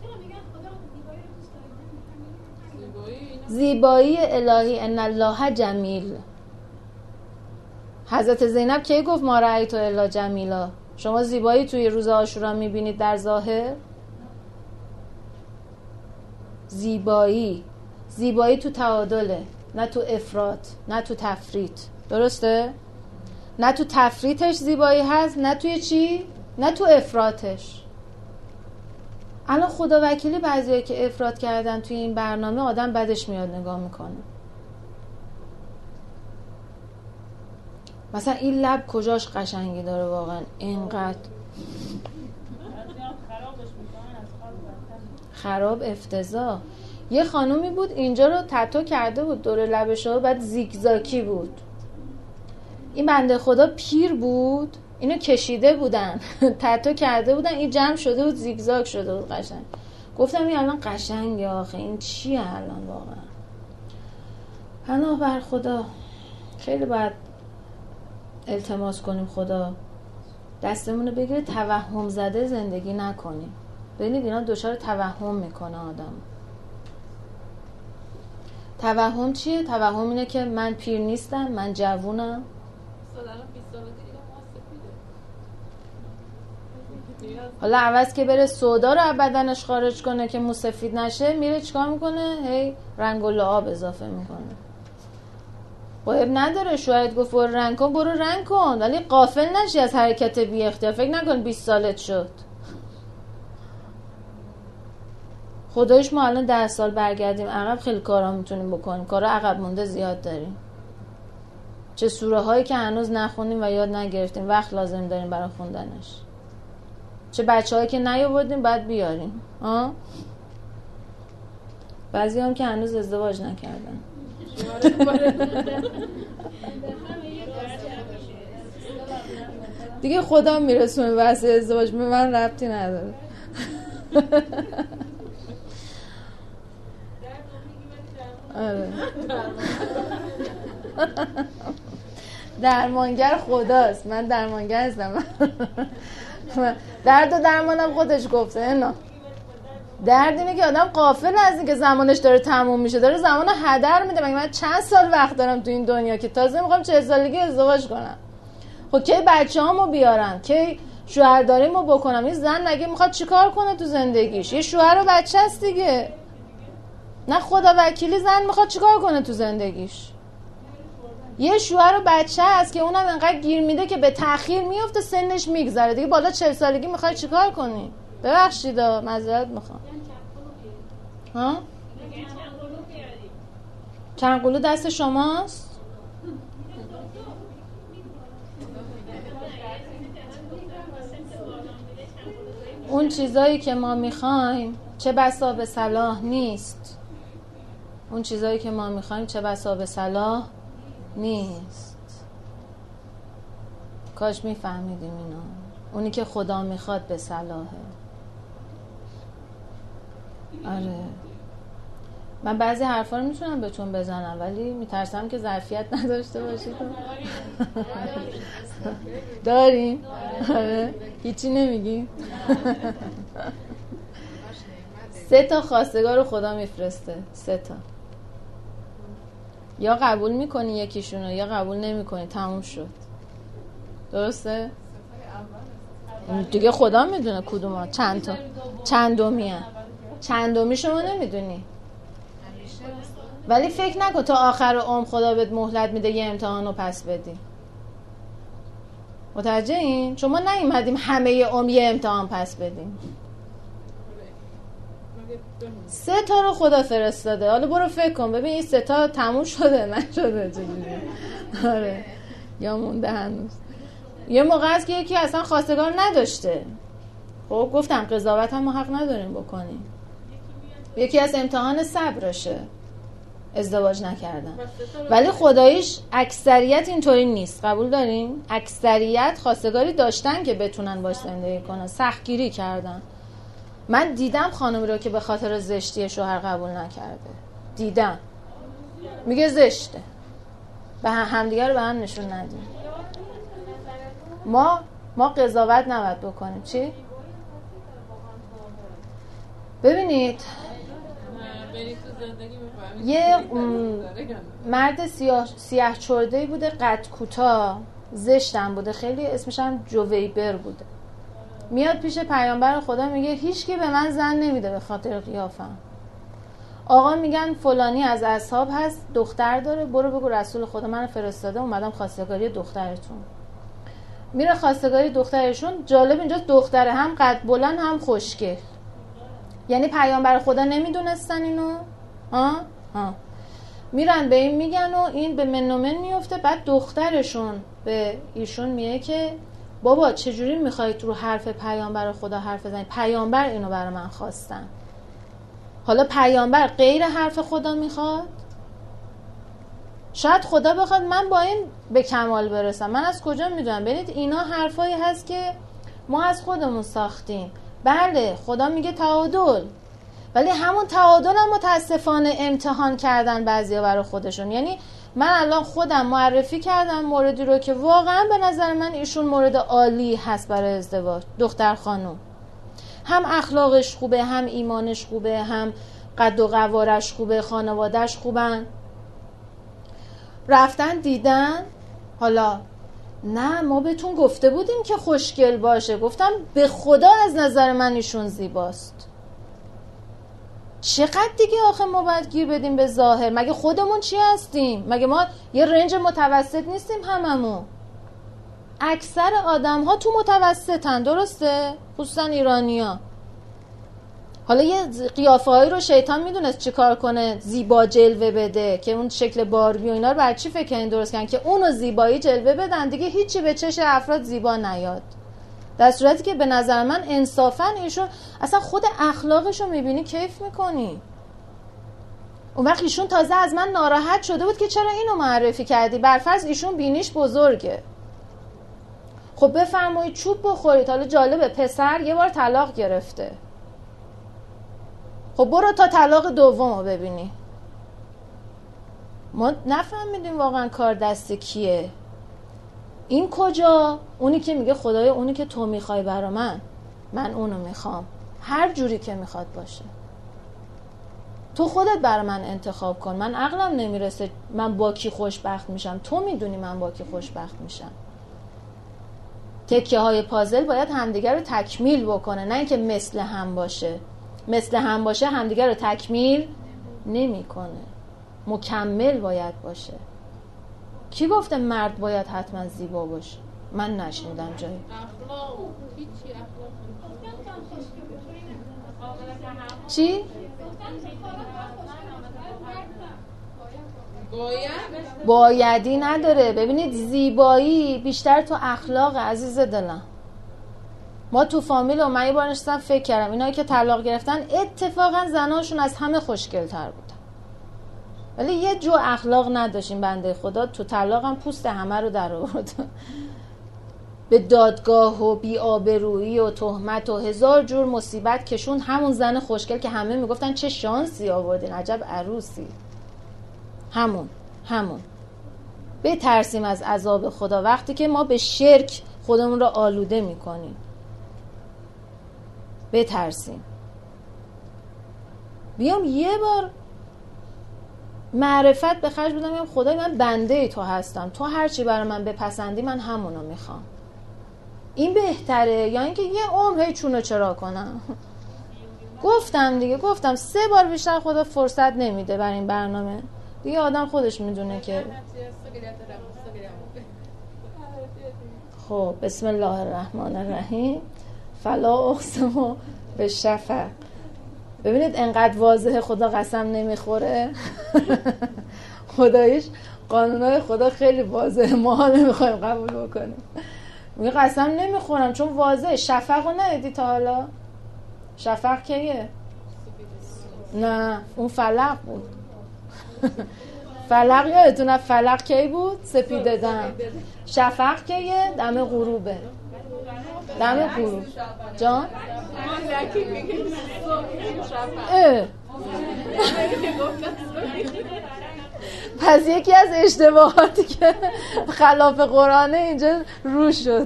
زیبایی الهی، ان الله جمیل. حضرت زینب کی گفت ما رأیت الا جمیلا؟ شما زیبایی توی روز عاشورا میبینید در ظاهر؟ زیبایی تو تعادله، نه تو افراط، نه تو تفریط. درسته؟ نه تو تفریطش زیبایی هست، نه توی چی؟ نه تو افراطش. الان خدا وکیلی بعضیایی که افراط کردن توی این برنامه آدم بدش میاد نگاه میکنه. مثلا این لب کجاش قشنگی داره واقعا اینقدر خراب افتضاح. یه خانومی بود اینجا رو تتو کرده بود دور لبشو، بعد زیگزاکی بود. این بنده خدا پیر بود، اینو کشیده بودن تتو کرده بودن، این جمع شده بود زیگزاگ شده بود قشنگ. گفتم این الان قشنگه آخه، این چیه الان واقعا؟ پناه بر خدا. خیلی باید التماس کنیم خدا دستمونو بگیره توهم زده زندگی نکنیم. ببینید اینا دچار توهم میکنه آدم. توهم چیه؟ توهم اینه که من پیر نیستم، من جوونم. حالا عوض که بره سودا رو از بدنش خارج کنه که مو سفید نشه، میره چیکار میکنه؟ هی رنگ و لعاب اضافه میکنه. عیب نداره، شاید گفت برو رنگ کن، برو رنگ کن، ولی غافل نشی از حرکت بی اختیار. فکر نکن 20 سالت شد. خدایش ما الان 10 سال برگردیم عقب خیلی کارا میتونیم بکنیم، کارا عقب مونده زیاد داریم. چه سوره هایی که هنوز نخونیم و یاد نگرفتیم، وقت لازم داریم برای خوندنش. چه بچه هایی که نیاوردیم باید بیاریم. بعضی هم که هنوز ازدواج نکردن. دیگه خدا میرسونه واسه ازدواج، به من ربطی نداره. آره. درمانگر خداست، من درمانگر هستم. درد و درمانم خودش گفته. اینا درد اینه که آدم غافل از این که زمانش داره تموم میشه، داره زمان هدر میده. مگه من چند سال وقت دارم تو این دنیا که تازه میخوام 40 سالگی ازدواج کنم؟ خب کی بچه‌هامو بیارم، کی شوهرداریمو بکنم؟ این زن مگه میخواد چیکار کنه تو زندگیش؟ یه شوهر و بچه است دیگه. نه خدا وکیلی زن میخواد چیکار کنه تو زندگیش؟ یه شوهر و بچه است که اونم انقدر گیر میده که به تأخیر میفته، سنش میگذره دیگه. بالا 40 سالگی میخوای چیکار کنی؟ ببخشید معذرت میخوام. ها؟ چند قلو دست شماست؟ اون چیزایی که ما میخوایم چه بسا به صلاح نیست. اون چیزایی که ما میخوایم چه بسا به صلاح نیست. کاش میفهمیدیم اینا. اونی که خدا میخواد به صلاحه. آره من بعضی حرفا رو میتونم بهتون بزنم ولی میترسم که ظرفیت نداشته باشید. داریم؟ آره هیچی نمیگیم. 3 خواستگار رو خدا میفرسته. 3 تا. یا قبول میکنی یکیشونو یا قبول نمیکنی، تموم شد. درسته؟ دیگه خدا میدونه کدوما، چند تا، چندمی شما نمیدونی، ولی فکر نکن تا آخر عمر خدا بهت مهلت میده یه امتحانو پس بدی. متوجه این؟ چون ما نیومدیم همه عمر یه امتحان پس بدیم. 3 تا رو خدا فرستاده. حالا برو فکر کن ببین این 3 تا تموم شده نشده چجوری. آره یا مونده هنوز. یه موقع است که یکی اصلا خواستگار نداشته. خب گفتم قضاوت هم ما حق نداریم بکنیم. یکی از امتحان صبرشه ازدواج نکردن، ولی خداییش اکثریت اینطوری نیست. قبول داریم؟ اکثریت خواستگاری داشتن که بتونن باش زندگی کنن، سختگیری کردن. من دیدم خانمی رو که به خاطر زشتی شوهر قبول نکرده، دیدم. میگه زشته، به همدیگه رو به هم نشون ندیم. ما قضاوت نباید بکنیم. چی؟ ببینید یه مرد سیاه چرده‌ای بوده، قد کوتاه، زشتم بوده خیلی، اسمش هم جویبر بوده. میاد پیش پیامبر خدا میگه هیچکی به من زن نمیده به خاطر قیافم. آقا میگن فلانی از اصحاب هست دختر داره، برو بگو رسول خدا من فرستاده اومدم خواستگاری دخترتون. میره خواستگاری دخترشون. جالب اینجاست دختره هم قد بلند هم خوشگل. یعنی پیامبر خدا نمیدونستن اینو؟ میرن به این میگن و این به من و من میفته. بعد دخترشون به ایشون میگه که بابا چجوری میخواید رو حرف پیامبر خدا حرف بزنید؟ پیامبر اینو برای من خواستن. حالا پیامبر غیر حرف خدا میخواد؟ شاید خدا بخواد من با این به کمال برسم. من از کجا میدونم؟ ببینید اینا حرفایی هست که ما از خودمون ساختیم. بله خدا میگه تعادل، ولی همون تعادل هم متاسفانه امتحان کردن بعضیا برای خودشون. یعنی من الان خودم معرفی کردم موردی رو که واقعا به نظر من ایشون مورد عالی هست برای ازدواج. دختر خانم هم اخلاقش خوبه، هم ایمانش خوبه، هم قد و قوارش خوبه، خانوادهش خوبن. رفتن دیدن. حالا نه ما بهتون گفته بودیم که خوشگل باشه. گفتم به خدا از نظر من ایشون زیباست. چقدر دیگه آخه ما باید گیر بدیم به ظاهر؟ مگه خودمون چی هستیم؟ مگه ما یه رنج متوسط نیستیم هممون؟ اکثر آدم ها تو متوسطن، درسته؟ خصوصا ایرانیا. حالا یه قیافه هایی رو شیطان میدونست چی کار کنه زیبا جلوه بده، که اون شکل باربی و اینا رو برای چی فکر کنین درست کردن که اونو زیبایی جلوه بدن دیگه هیچی به چشم افراد زیبا نیاد. در صورتی که به نظر من انصافا ایشون اصلا خود اخلاقش رو میبینی کیف میکنی. اون وقت ایشون تازه از من ناراحت شده بود که چرا اینو معرفی کردی. برفرض ایشون بینیش بزرگه، خب بفرمایید چوب بخورید. حالا جالبه پسر یه بار طلاق گرفته، خب برو تا طلاق دومو ببینی. ما نفهمیدیم واقعا کار دست کیه. این کجا؟ اونی که میگه خدایا اونی که تو میخوای برا من اونو میخوام، هر جوری که میخواد باشه. تو خودت برا من انتخاب کن. من عقلم نمیرسه من با کی خوشبخت میشم، تو میدونی من با کی خوشبخت میشم. تکه های پازل باید همدیگر رو تکمیل بکنه، نه اینکه مثل هم باشه. مثل هم باشه همدیگر رو تکمیل نمیکنه. مکمل باید باشه. کی گفته مرد باید حتما زیبا باشه؟ من نشنیدم جایی. چی؟ بایدی نداره. ببینید زیبایی بیشتر تو اخلاق عزیز دلم. ما تو فامیل و من یه بار نشستم فکر کردم اینایی که طلاق گرفتن اتفاقا زناشون از همه خوشگل‌تر بودن، ولی یه جو اخلاق نداشتیم. بنده خدا تو طلاق هم پوست همه رو در آورد. به دادگاه و بی‌آبرویی و تهمت و هزار جور مصیبت کشون همون زن خوشگل که همه میگفتن چه شانسی آوردین، عجب عروسی. همون بترسیم از عذاب خدا وقتی که ما به شرک خودمون رو آلوده میکنیم. بترسیم. بیام یه بار معرفت به خرج بدم، میگم خدای من بنده تو هستم، تو هر چی برای من بپسندی من همونو میخوام. این بهتره یا اینکه یه عمر هی چونو چرا کنم؟ گفتم 3 بار بیشتر خدا فرصت نمیده برای این برنامه دیگه. آدم خودش میدونه که. خب بسم الله الرحمن الرحیم. فلا اقسم بالشفق. ببینید انقدر واضحه خدا قسم نمیخوره. خدایش قانونای خدا خیلی واضحه، ما نمیخوایم قبول بکنیم. میگه قسم نمیخورم چون واضحه. شفق رو ندیدی تا حالا؟ شفق کیه؟ نه اون فلق بود. فلق یادتونه فلق کی بود؟ سپیده دم. شفق کیه؟ دم غروبه. دم غروب جان؟ پس یکی از اشتباهاتی که خلاف قرآنه اینجا رو شد.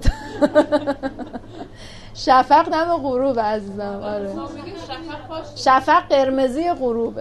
شفق دم غروب عزیزم. آره شفق قرمزی غروبه.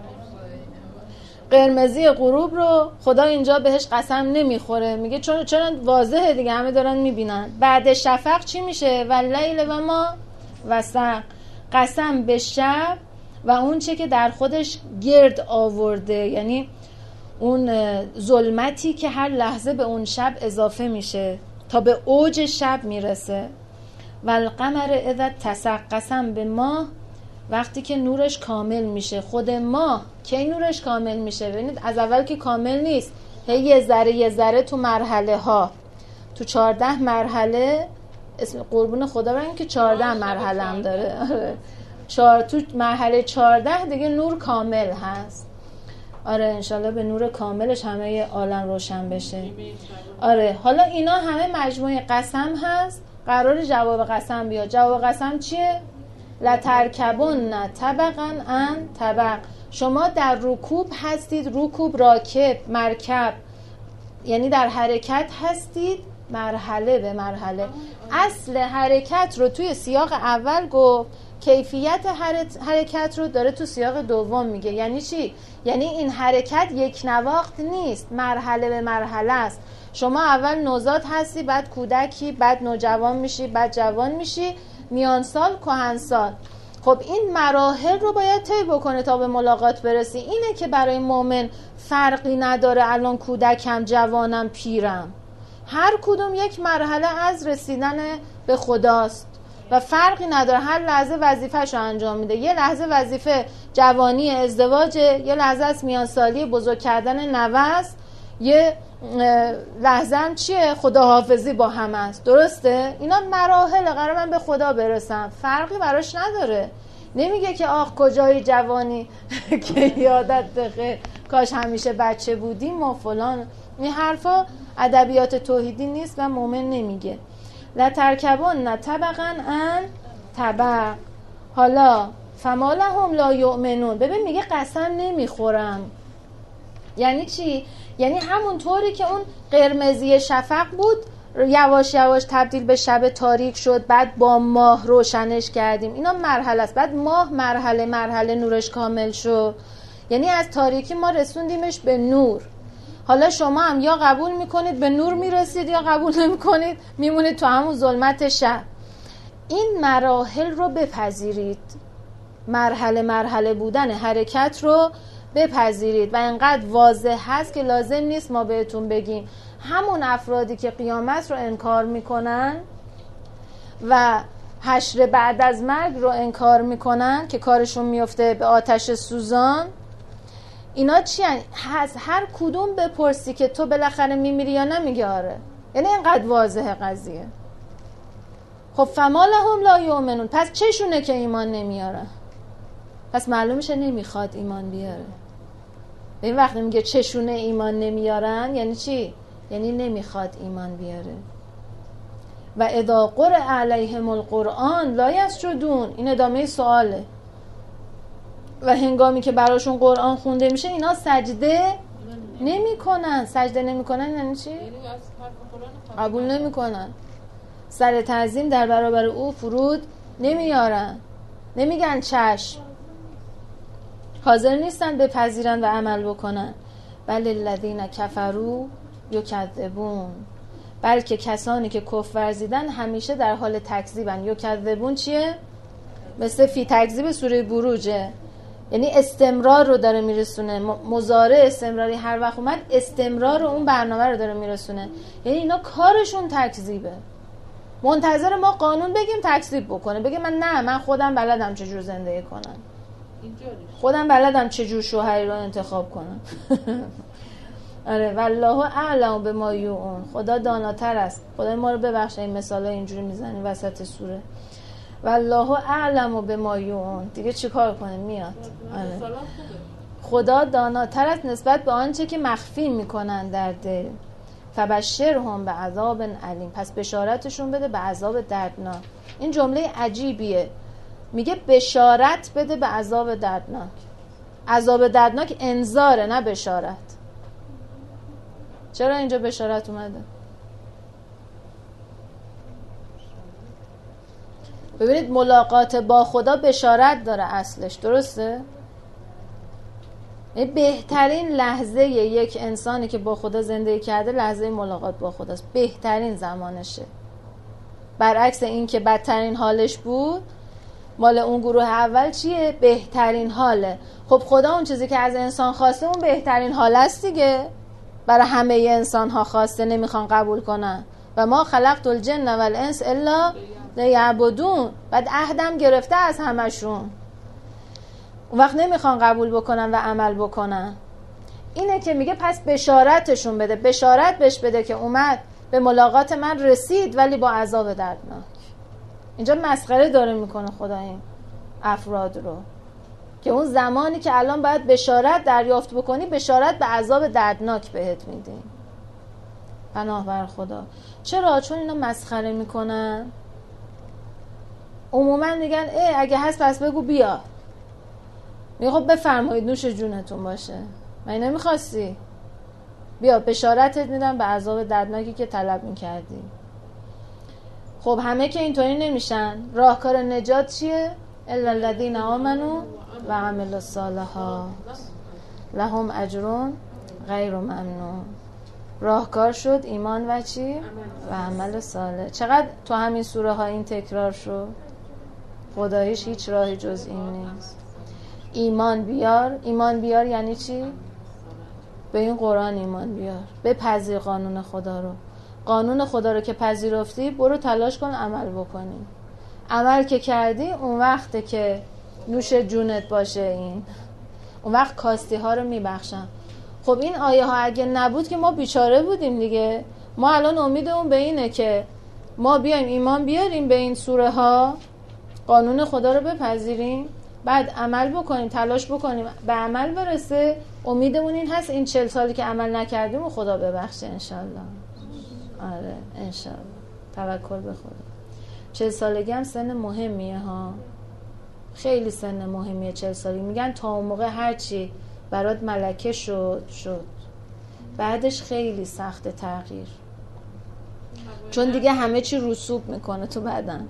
قرمزی غروب رو خدا اینجا بهش قسم نمیخوره، میگه چون واضحه دیگه، همه دارن میبینن. بعد شفق چی میشه؟ واللیل و ما وسق. قسم به شب و اون چه که در خودش گرد آورده، یعنی اون ظلمتی که هر لحظه به اون شب اضافه میشه تا به اوج شب میرسه. والقمر اذا اتسق. قسم به ماه وقتی که نورش کامل میشه. خود ماه کی نورش کامل میشه؟ ببینید از اول که کامل نیست، هی یه ذره تو مرحله ها، تو 14 مرحله. اسم قربون خدا برین که 14 مرحله هم داره. تو مرحله 14 دیگه نور کامل هست. آره انشالله به نور کاملش همه عالم روشن بشه. آره حالا اینا همه مجموعه قسم هست. قرار جواب قسم بیاد. جواب قسم چیه؟ لترکبن طبقا عن طبق. شما در رکوب هستید. رکوب راکب، مرکب، یعنی در حرکت هستید مرحله به مرحله. اصل حرکت رو توی سیاق اول گفت، کیفیت حرکت رو داره تو سیاق دوم میگه. یعنی چی؟ یعنی این حرکت یک نواخت نیست، مرحله به مرحله است. شما اول نوزاد هستی، بعد کودکی، بعد نوجوان میشی، بعد جوان میشی، میان سال، کهنسال. خب این مراحل رو باید طی بکنه تا به ملاقات برسی. اینه که برای مؤمن فرقی نداره الان کودکم، جوانم، پیرم. هر کدوم یک مرحله از رسیدن به خداست و فرقی نداره. هر لحظه وظیفه‌شو انجام میده. یه لحظه وظیفه جوانی، ازدواج، یه لحظه از میانسالی، بزرگ کردن نوه، یه لحظه هم چیه؟ خداحافظی با هم است. درسته؟ اینا مراحل، قرار من به خدا برسم. فرقی براش نداره. نمیگه که آخ کجای جوانی که یادت بخیر، کاش همیشه بچه بودیم و فلان. این حرفا ادبیات توحیدی نیست و مومن نمیگه. لترکبن طبقا عن طبق. حالا فما لهم لا یؤمنون. ببین میگه قسم نمیخورم. یعنی چی؟ یعنی همون طوری که اون قرمزی شفق بود یواش یواش تبدیل به شب تاریک شد، بعد با ماه روشنش کردیم. اینا مرحله است. بعد ماه مرحله نورش کامل شد، یعنی از تاریکی ما رسوندیمش به نور. حالا شما هم یا قبول میکنید به نور میرسید یا قبول نمیکنید میمونید تو همون ظلمت شب. این مراحل رو بپذیرید، مرحله بودن حرکت رو بپذیرید و انقدر واضح هست که لازم نیست ما بهتون بگیم. همون افرادی که قیامت رو انکار میکنن و حشر بعد از مرگ رو انکار میکنن که کارشون میفته به آتش سوزان، اینا چی هست؟ هر کدوم بپرسی که تو بالاخره میمیری یا نمیگه آره. یعنی اینقدر واضحه قضیه. خب فما لهم لا یؤمنون. پس چشونه که ایمان نمیاره؟ پس معلوم میشه نمیخواد ایمان بیاره. این وقتی میگه چشونه ایمان نمیارن یعنی چی؟ یعنی نمیخواد ایمان بیاره. و اذا قرئ علیهم القرآن لا یسجدون. این ادامه سواله. و هنگامی که براشون قرآن خونده میشه اینا سجده نمیکنن. سجده نمیکنن یعنی چی؟ قبول نمیکنن. سر تعظیم در برابر او فرود نمیارن. نمیگن چشم. حاضر نیستن بپذیرن و عمل بکنن. بل الذین کفروا یکذبون، بلکه کسانی که کفر ورزیدن همیشه در حال تکذیبن. یکذبون چیه؟ مثل فی تکذیب سوره بروجه، یعنی استمرار رو داره میرسونه. مضارع استمراری هر وقت اومد استمرار اون برنامه رو داره میرسونه. یعنی اینا کارشون تکذیبه، منتظر ما قانون بگیم تکذیب بکنه، بگه من خودم بلدم چجور زندگی کنم، خودم بلدم چجور شوهری رو انتخاب کنم. آره والله اعلم بما یوعون، خدا داناتر است. خدا ما رو ببخشه این مثالا اینجوری میزنی وسط سوره. والله اعلم بما یوعون، دیگه چیکار کنه میاد. آره. خدا داناتر است نسبت به آنچه که مخفی میکنن در دل. فبشرهم بعذاب علیم، پس بشارتشون بده به عذاب دردناک. این جمله عجیبیه، میگه بشارت بده به عذاب دردناک. عذاب دردناک انذاره نه بشارت. چرا اینجا بشارت اومده؟ ببینید ملاقات با خدا بشارت داره اصلش، درسته؟ بهترین لحظه یک انسانی که با خدا زندگی کرده لحظه ملاقات با خداست، بهترین زمانشه. برعکس این که بدترین حالش بود، مال اون گروه اول چیه؟ بهترین حاله. خب خدا اون چیزی که از انسان خواسته اون بهترین حال است دیگه، برای همه انسان ها خواسته، نمیخوان قبول کنن. و ما خلقت الجن و الانس الا لیعبدون، بعد عهدم گرفته از همشون، اون وقت نمیخوان قبول بکنن و عمل بکنن. اینه که میگه پس بشارتشون بده، بشارت بهش بده که اومد به ملاقات من رسید ولی با عذاب دردناک. اینجا مسخره داره میکنه خدا این افراد رو، که اون زمانی که الان باید بشارت دریافت بکنی، بشارت به عذاب دردناک بهت میدیم. پناه بر خدا. چرا؟ چون اینا مسخره میکنن. عموما میگن اگه هست پس بگو بیا. میگه خب بفرمایید نوش جونتون باشه، من نمیخواستی؟ بیا بشارتت میدم به عذاب دردناکی که طلب میکردی. خب همه که اینطوری نمیشن. راهکار نجات چیه؟ الا الذین آمنوا و عملوا الصالحات لهم اجر غیر ممنون. راهکار شد ایمان و چی؟ و عمل صالح. چقدر تو همین سوره ها این تکرار شد. خداییش هیچ راهی جز این نیست. ایمان بیار. ایمان بیار یعنی چی؟ به این قرآن ایمان بیار، بپذیر قانون خدا رو. قانون خدا رو که پذیرفتی برو تلاش کن عمل بکنی. عمل که کردی اون وقته که نوش جونت باشه. این اون وقت کاستی ها رو میبخشن. خب این آیه ها اگه نبود که ما بیچاره بودیم دیگه. ما الان امیدمون به اینه که ما بیایم ایمان بیاریم به این سوره ها، قانون خدا رو بپذیریم، بعد عمل بکنیم، تلاش بکنیم به عمل برسه. امیدمون این هست این 40 سالی که عمل نکردیم و خدا ببخشه انشالله. آره انشالله. توکل به خدا. 40 سالگی هم سن مهمیه ها، خیلی سن مهمیه 40 سالگی. میگن تا اون موقع هرچی برات ملکه شد بعدش خیلی سخت تغییر، چون دیگه همه چی رسوب میکنه تو بدن،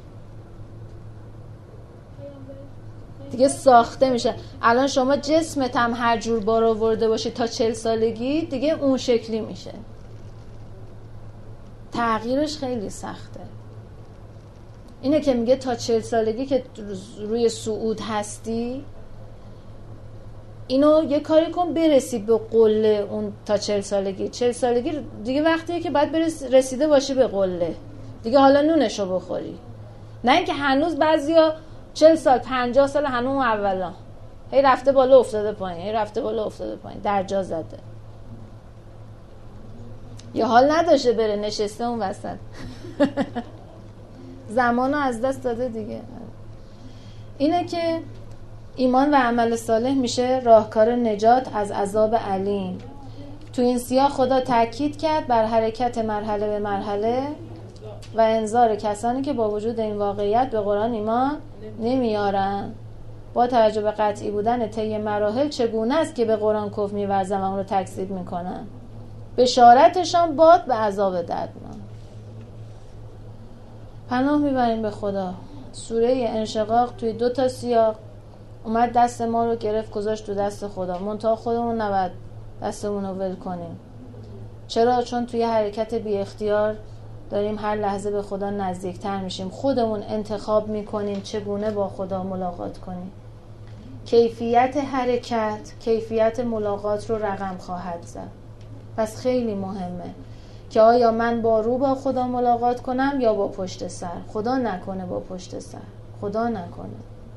دیگه ساخته میشه. الان شما جسمت هم هر جور بار آورده باشی تا 40 سالگی دیگه اون شکلی میشه. تغییرش خیلی سخته. اینه که میگه تا 40 سالگی که روی صعود هستی، اینو یه کاری کن برسی به قله اون تا 40 سالگی. 40 سالگی دیگه وقتیه که باید رسیده باشی به قله دیگه، حالا نونشو بخوری. نه اینکه هنوز بعضیا 40 سال 50 سال هنوز اولا هی رفته بالا افتاده پایین، هی رفته بالا افتاده پایین، در جا زده، یا حال نداشته بره، نشسته اون وسط. زمانو از دست داده دیگه. اینه که ایمان و عمل صالح میشه راهکار نجات از عذاب علیم. تو این سیاق خدا تاکید کرد بر حرکت مرحله به مرحله و انذار کسانی که با وجود این واقعیت به قرآن ایمان نمیارن. با توجه به قطعی بودن طی مراحل چگونه است که به قرآن کفر می‌ورزن و اون رو تکذیب میکنن؟ بشارتشان باد به عذاب دردناک. پناه میبریم به خدا. سوره انشقاق توی 2 تا سیاق اومد دست ما رو گرفت گذاشت تو دست خدا. منتها خودمون نباید دستمون رو ول کنیم. چرا؟ چون توی حرکت بی اختیار داریم هر لحظه به خدا نزدیکتر میشیم. خودمون انتخاب میکنیم چگونه با خدا ملاقات کنیم. کیفیت حرکت کیفیت ملاقات رو رقم خواهد زد. پس خیلی مهمه که آیا من با رو با خدا ملاقات کنم یا با پشت سر. خدا نکنه با پشت سر، خدا نکنه.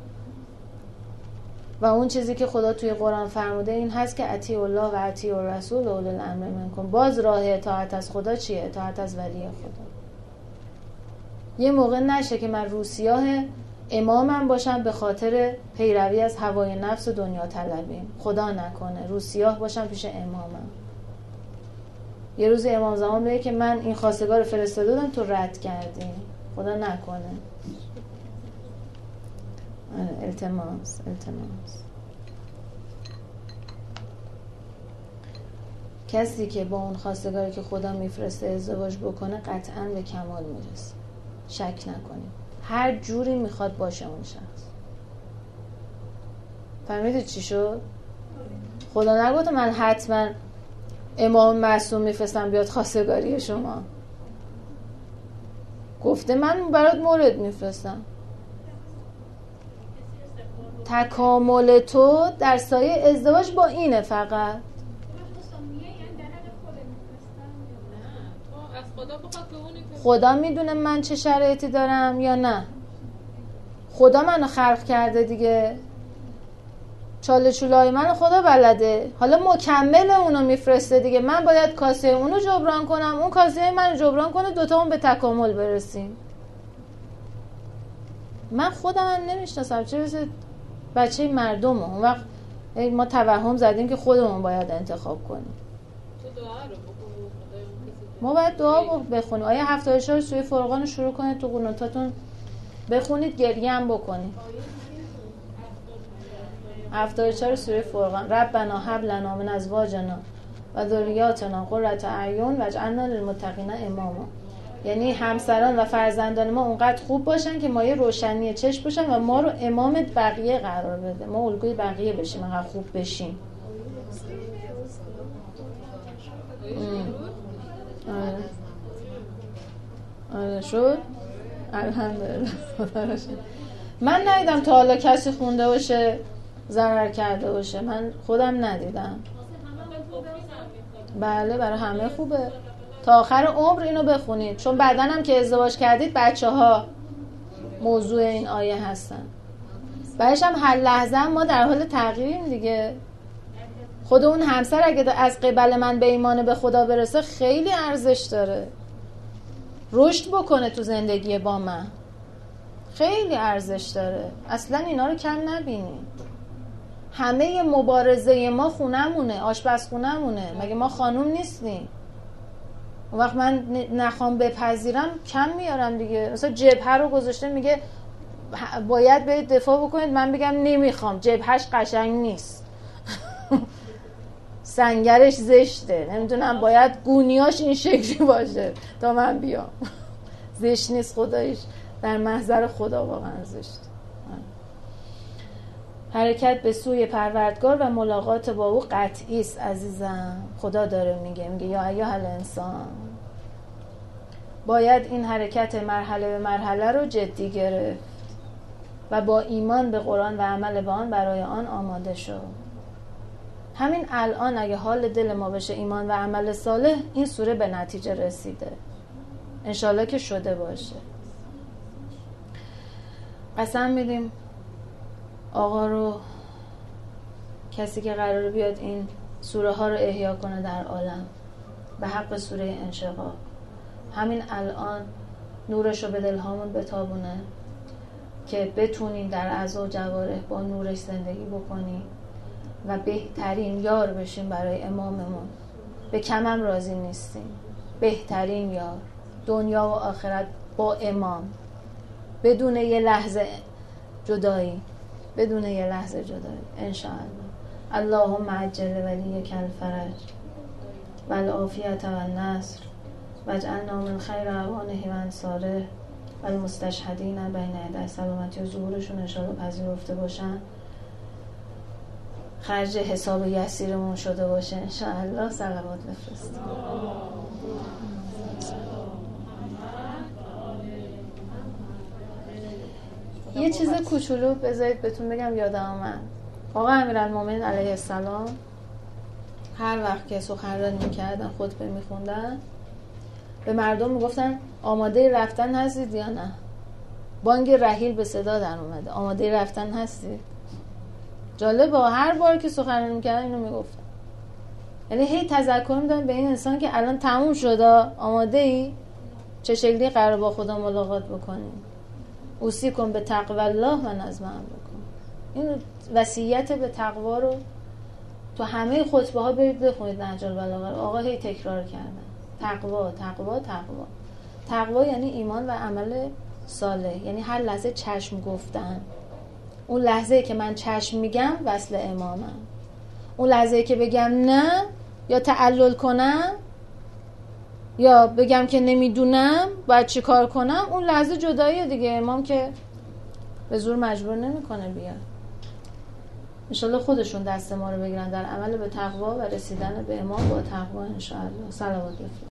و اون چیزی که خدا توی قرآن فرموده این هست که اطیعوا الله و اطیعوا الرسول و اولی الامر منکم. باز راه اطاعت از خدا چیه؟ اطاعت از ولی خدا. یه موقع نشه که من روسیاه امامم باشم به خاطر پیروی از هوای نفس و دنیا طلبیم. خدا نکنه روسیاه باشم پیش امامم. یه روز امام زمان بگه که من این خواستگار فرستاده بودم تو رد کردی. خدا نکنه. التماس. کسی که با اون خواستگاری که خدا میفرسته ازدواج بکنه قطعاً به کمال میرسه. شک نکنید. هر جوری میخواد باشه اون شخص. فهمیدید چی شد؟ خدا نگفته من حتما امام معصوم میفرستم بیاد خواستگاری شما. گفته من برات مورد میفرستم. تکامل تو در سایه ازدواج با اینه فقط. خدا میدونه من چه شرایطی دارم یا نه؟ خدا منو خلق کرده دیگه. چاله چولای منو خدا بلده. حالا مکمل اونو میفرسته دیگه. من باید کاسه اونو جبران کنم، اون کاسه منو جبران کنه، دوتا اون به تکامل برسیم. من خودم هم نمیشناسم چه برسه بچه مردم. اون وقت ما توهم زدیم که خودمون باید انتخاب کنیم. ما باید دعا بخونیم. آیه 74 سوره فرقان رو شروع کنید تو قنوتاتون بخونید، گریه هم بکنید. 74 سوره فرقان. ربنا هب لنا من ازواجنا و ذریاتنا قرة اعین واجعلنا للمتقین اماما. یعنی همسران و فرزندان ما اونقدر خوب باشن که مایه روشنی چشم باشن و ما رو امام بقیه قرار بده. ما الگوی بقیه بشیم، انقدر خوب بشیم. آره شد. الحمدلله. من ندیدم تا حالا کسی خونده باشه ضرر کرده باشه. من خودم ندیدم. بله برای همه خوبه. تا آخر عمر اینو بخونید، چون بعداً هم که ازدواج کردید بچه‌ها موضوع این آیه هستن. بعدش هم هر لحظه ما در حال تغییریم دیگه. خود اون همسر اگه از قبل من به ایمان به خدا برسه خیلی ارزش داره. رشد بکنه تو زندگی با من خیلی ارزش داره. اصلا اینا رو کم نبینیم. همه مبارزه ما خونمونه، آشپزخونمونه. مگه ما خانوم نیستیم؟ اون وقت من نخوام بپذیرم کم میارم دیگه. مثلا جبهه رو گذاشته میگه باید برید دفاع بکنید، من بگم نمیخوام، جبهش قشنگ نیست سنگرش زشته، نمیدونم باید گونیاش این شکلی باشه تا من بیام زشت نیست خدایش، در محضر خدا واقعا زشت. حرکت به سوی پروردگار و ملاقات با او قطعی است عزیزم. خدا داره میگه یا ایها الانسان. باید این حرکت مرحله به مرحله رو جدی گرفت و با ایمان به قرآن و عمل به آن برای آن آماده شد. همین الان اگه حال دل ما بشه ایمان و عمل صالح، این سوره به نتیجه رسیده. انشالله که شده باشه. قسم میدیم آقا رو، کسی که قراره بیاد این سوره ها رو احیا کنه در عالم، به حق سوره انشقاق، همین الان نورش رو به دلهامون بتابونه که بتونیم در اعضا و جوارح با نورش زندگی بکنیم و بهترین یار بشیم برای اماممون. به کمم راضی نیستیم. بهترین یار دنیا و آخرت با امام، بدون یه لحظه جدایی، بدون یه لحظه جدایی انشاءالله. اللهم عجل ولیک الفرج و العافیت و النصر واجعلنا من خیر اعوانه و انصاره و المستشهدین بین یدی سلامتی و ظهورشون انشاءالله پذیرفته باشن خرج حساب یسیرمون شده باشه انشاءالله. صلوات بفرستید. یه چیز کوچولو بذارید بهتون بگم یادم آمد. آقا امیرالمومنین علیه السلام هر وقت که سخنرانی میکردن، خطبه میخوندن، به مردم میگفتن آماده رفتن هستید یا نه؟ بانگ رحیل به صدا در اومده. آماده رفتن هستید؟ جالبه، هر بار که سخنرانی میکردن اینو میگفتن. یعنی هی تذکر میدن به این انسان که الان تموم شده، آماده ای؟ چه شکلی قرار با خدا ملاقات بکنیم؟ اوصیکم به تقوی الله و نظم امرکم. این وصیت به تقوا رو تو همه خطبه ها برید بخونید. نهج البلاغه آقا هی تکرار کردن. تقوا تقوا تقوا. تقوا یعنی ایمان و عمل صالح. یعنی هر لحظه چشم گفتن. اون لحظه که من چشم میگم وصل امامم. اون لحظه که بگم نه یا تعلل کنم یا بگم که نمیدونم باید چی کار کنم، اون لحظه جداییه دیگه. امام که به زور مجبور نمیکنه بیاد. انشالله خودشون دست ما رو بگیرن در عمل به تقوا و رسیدن به امام با تقوا انشالله. صلوات بفرستید.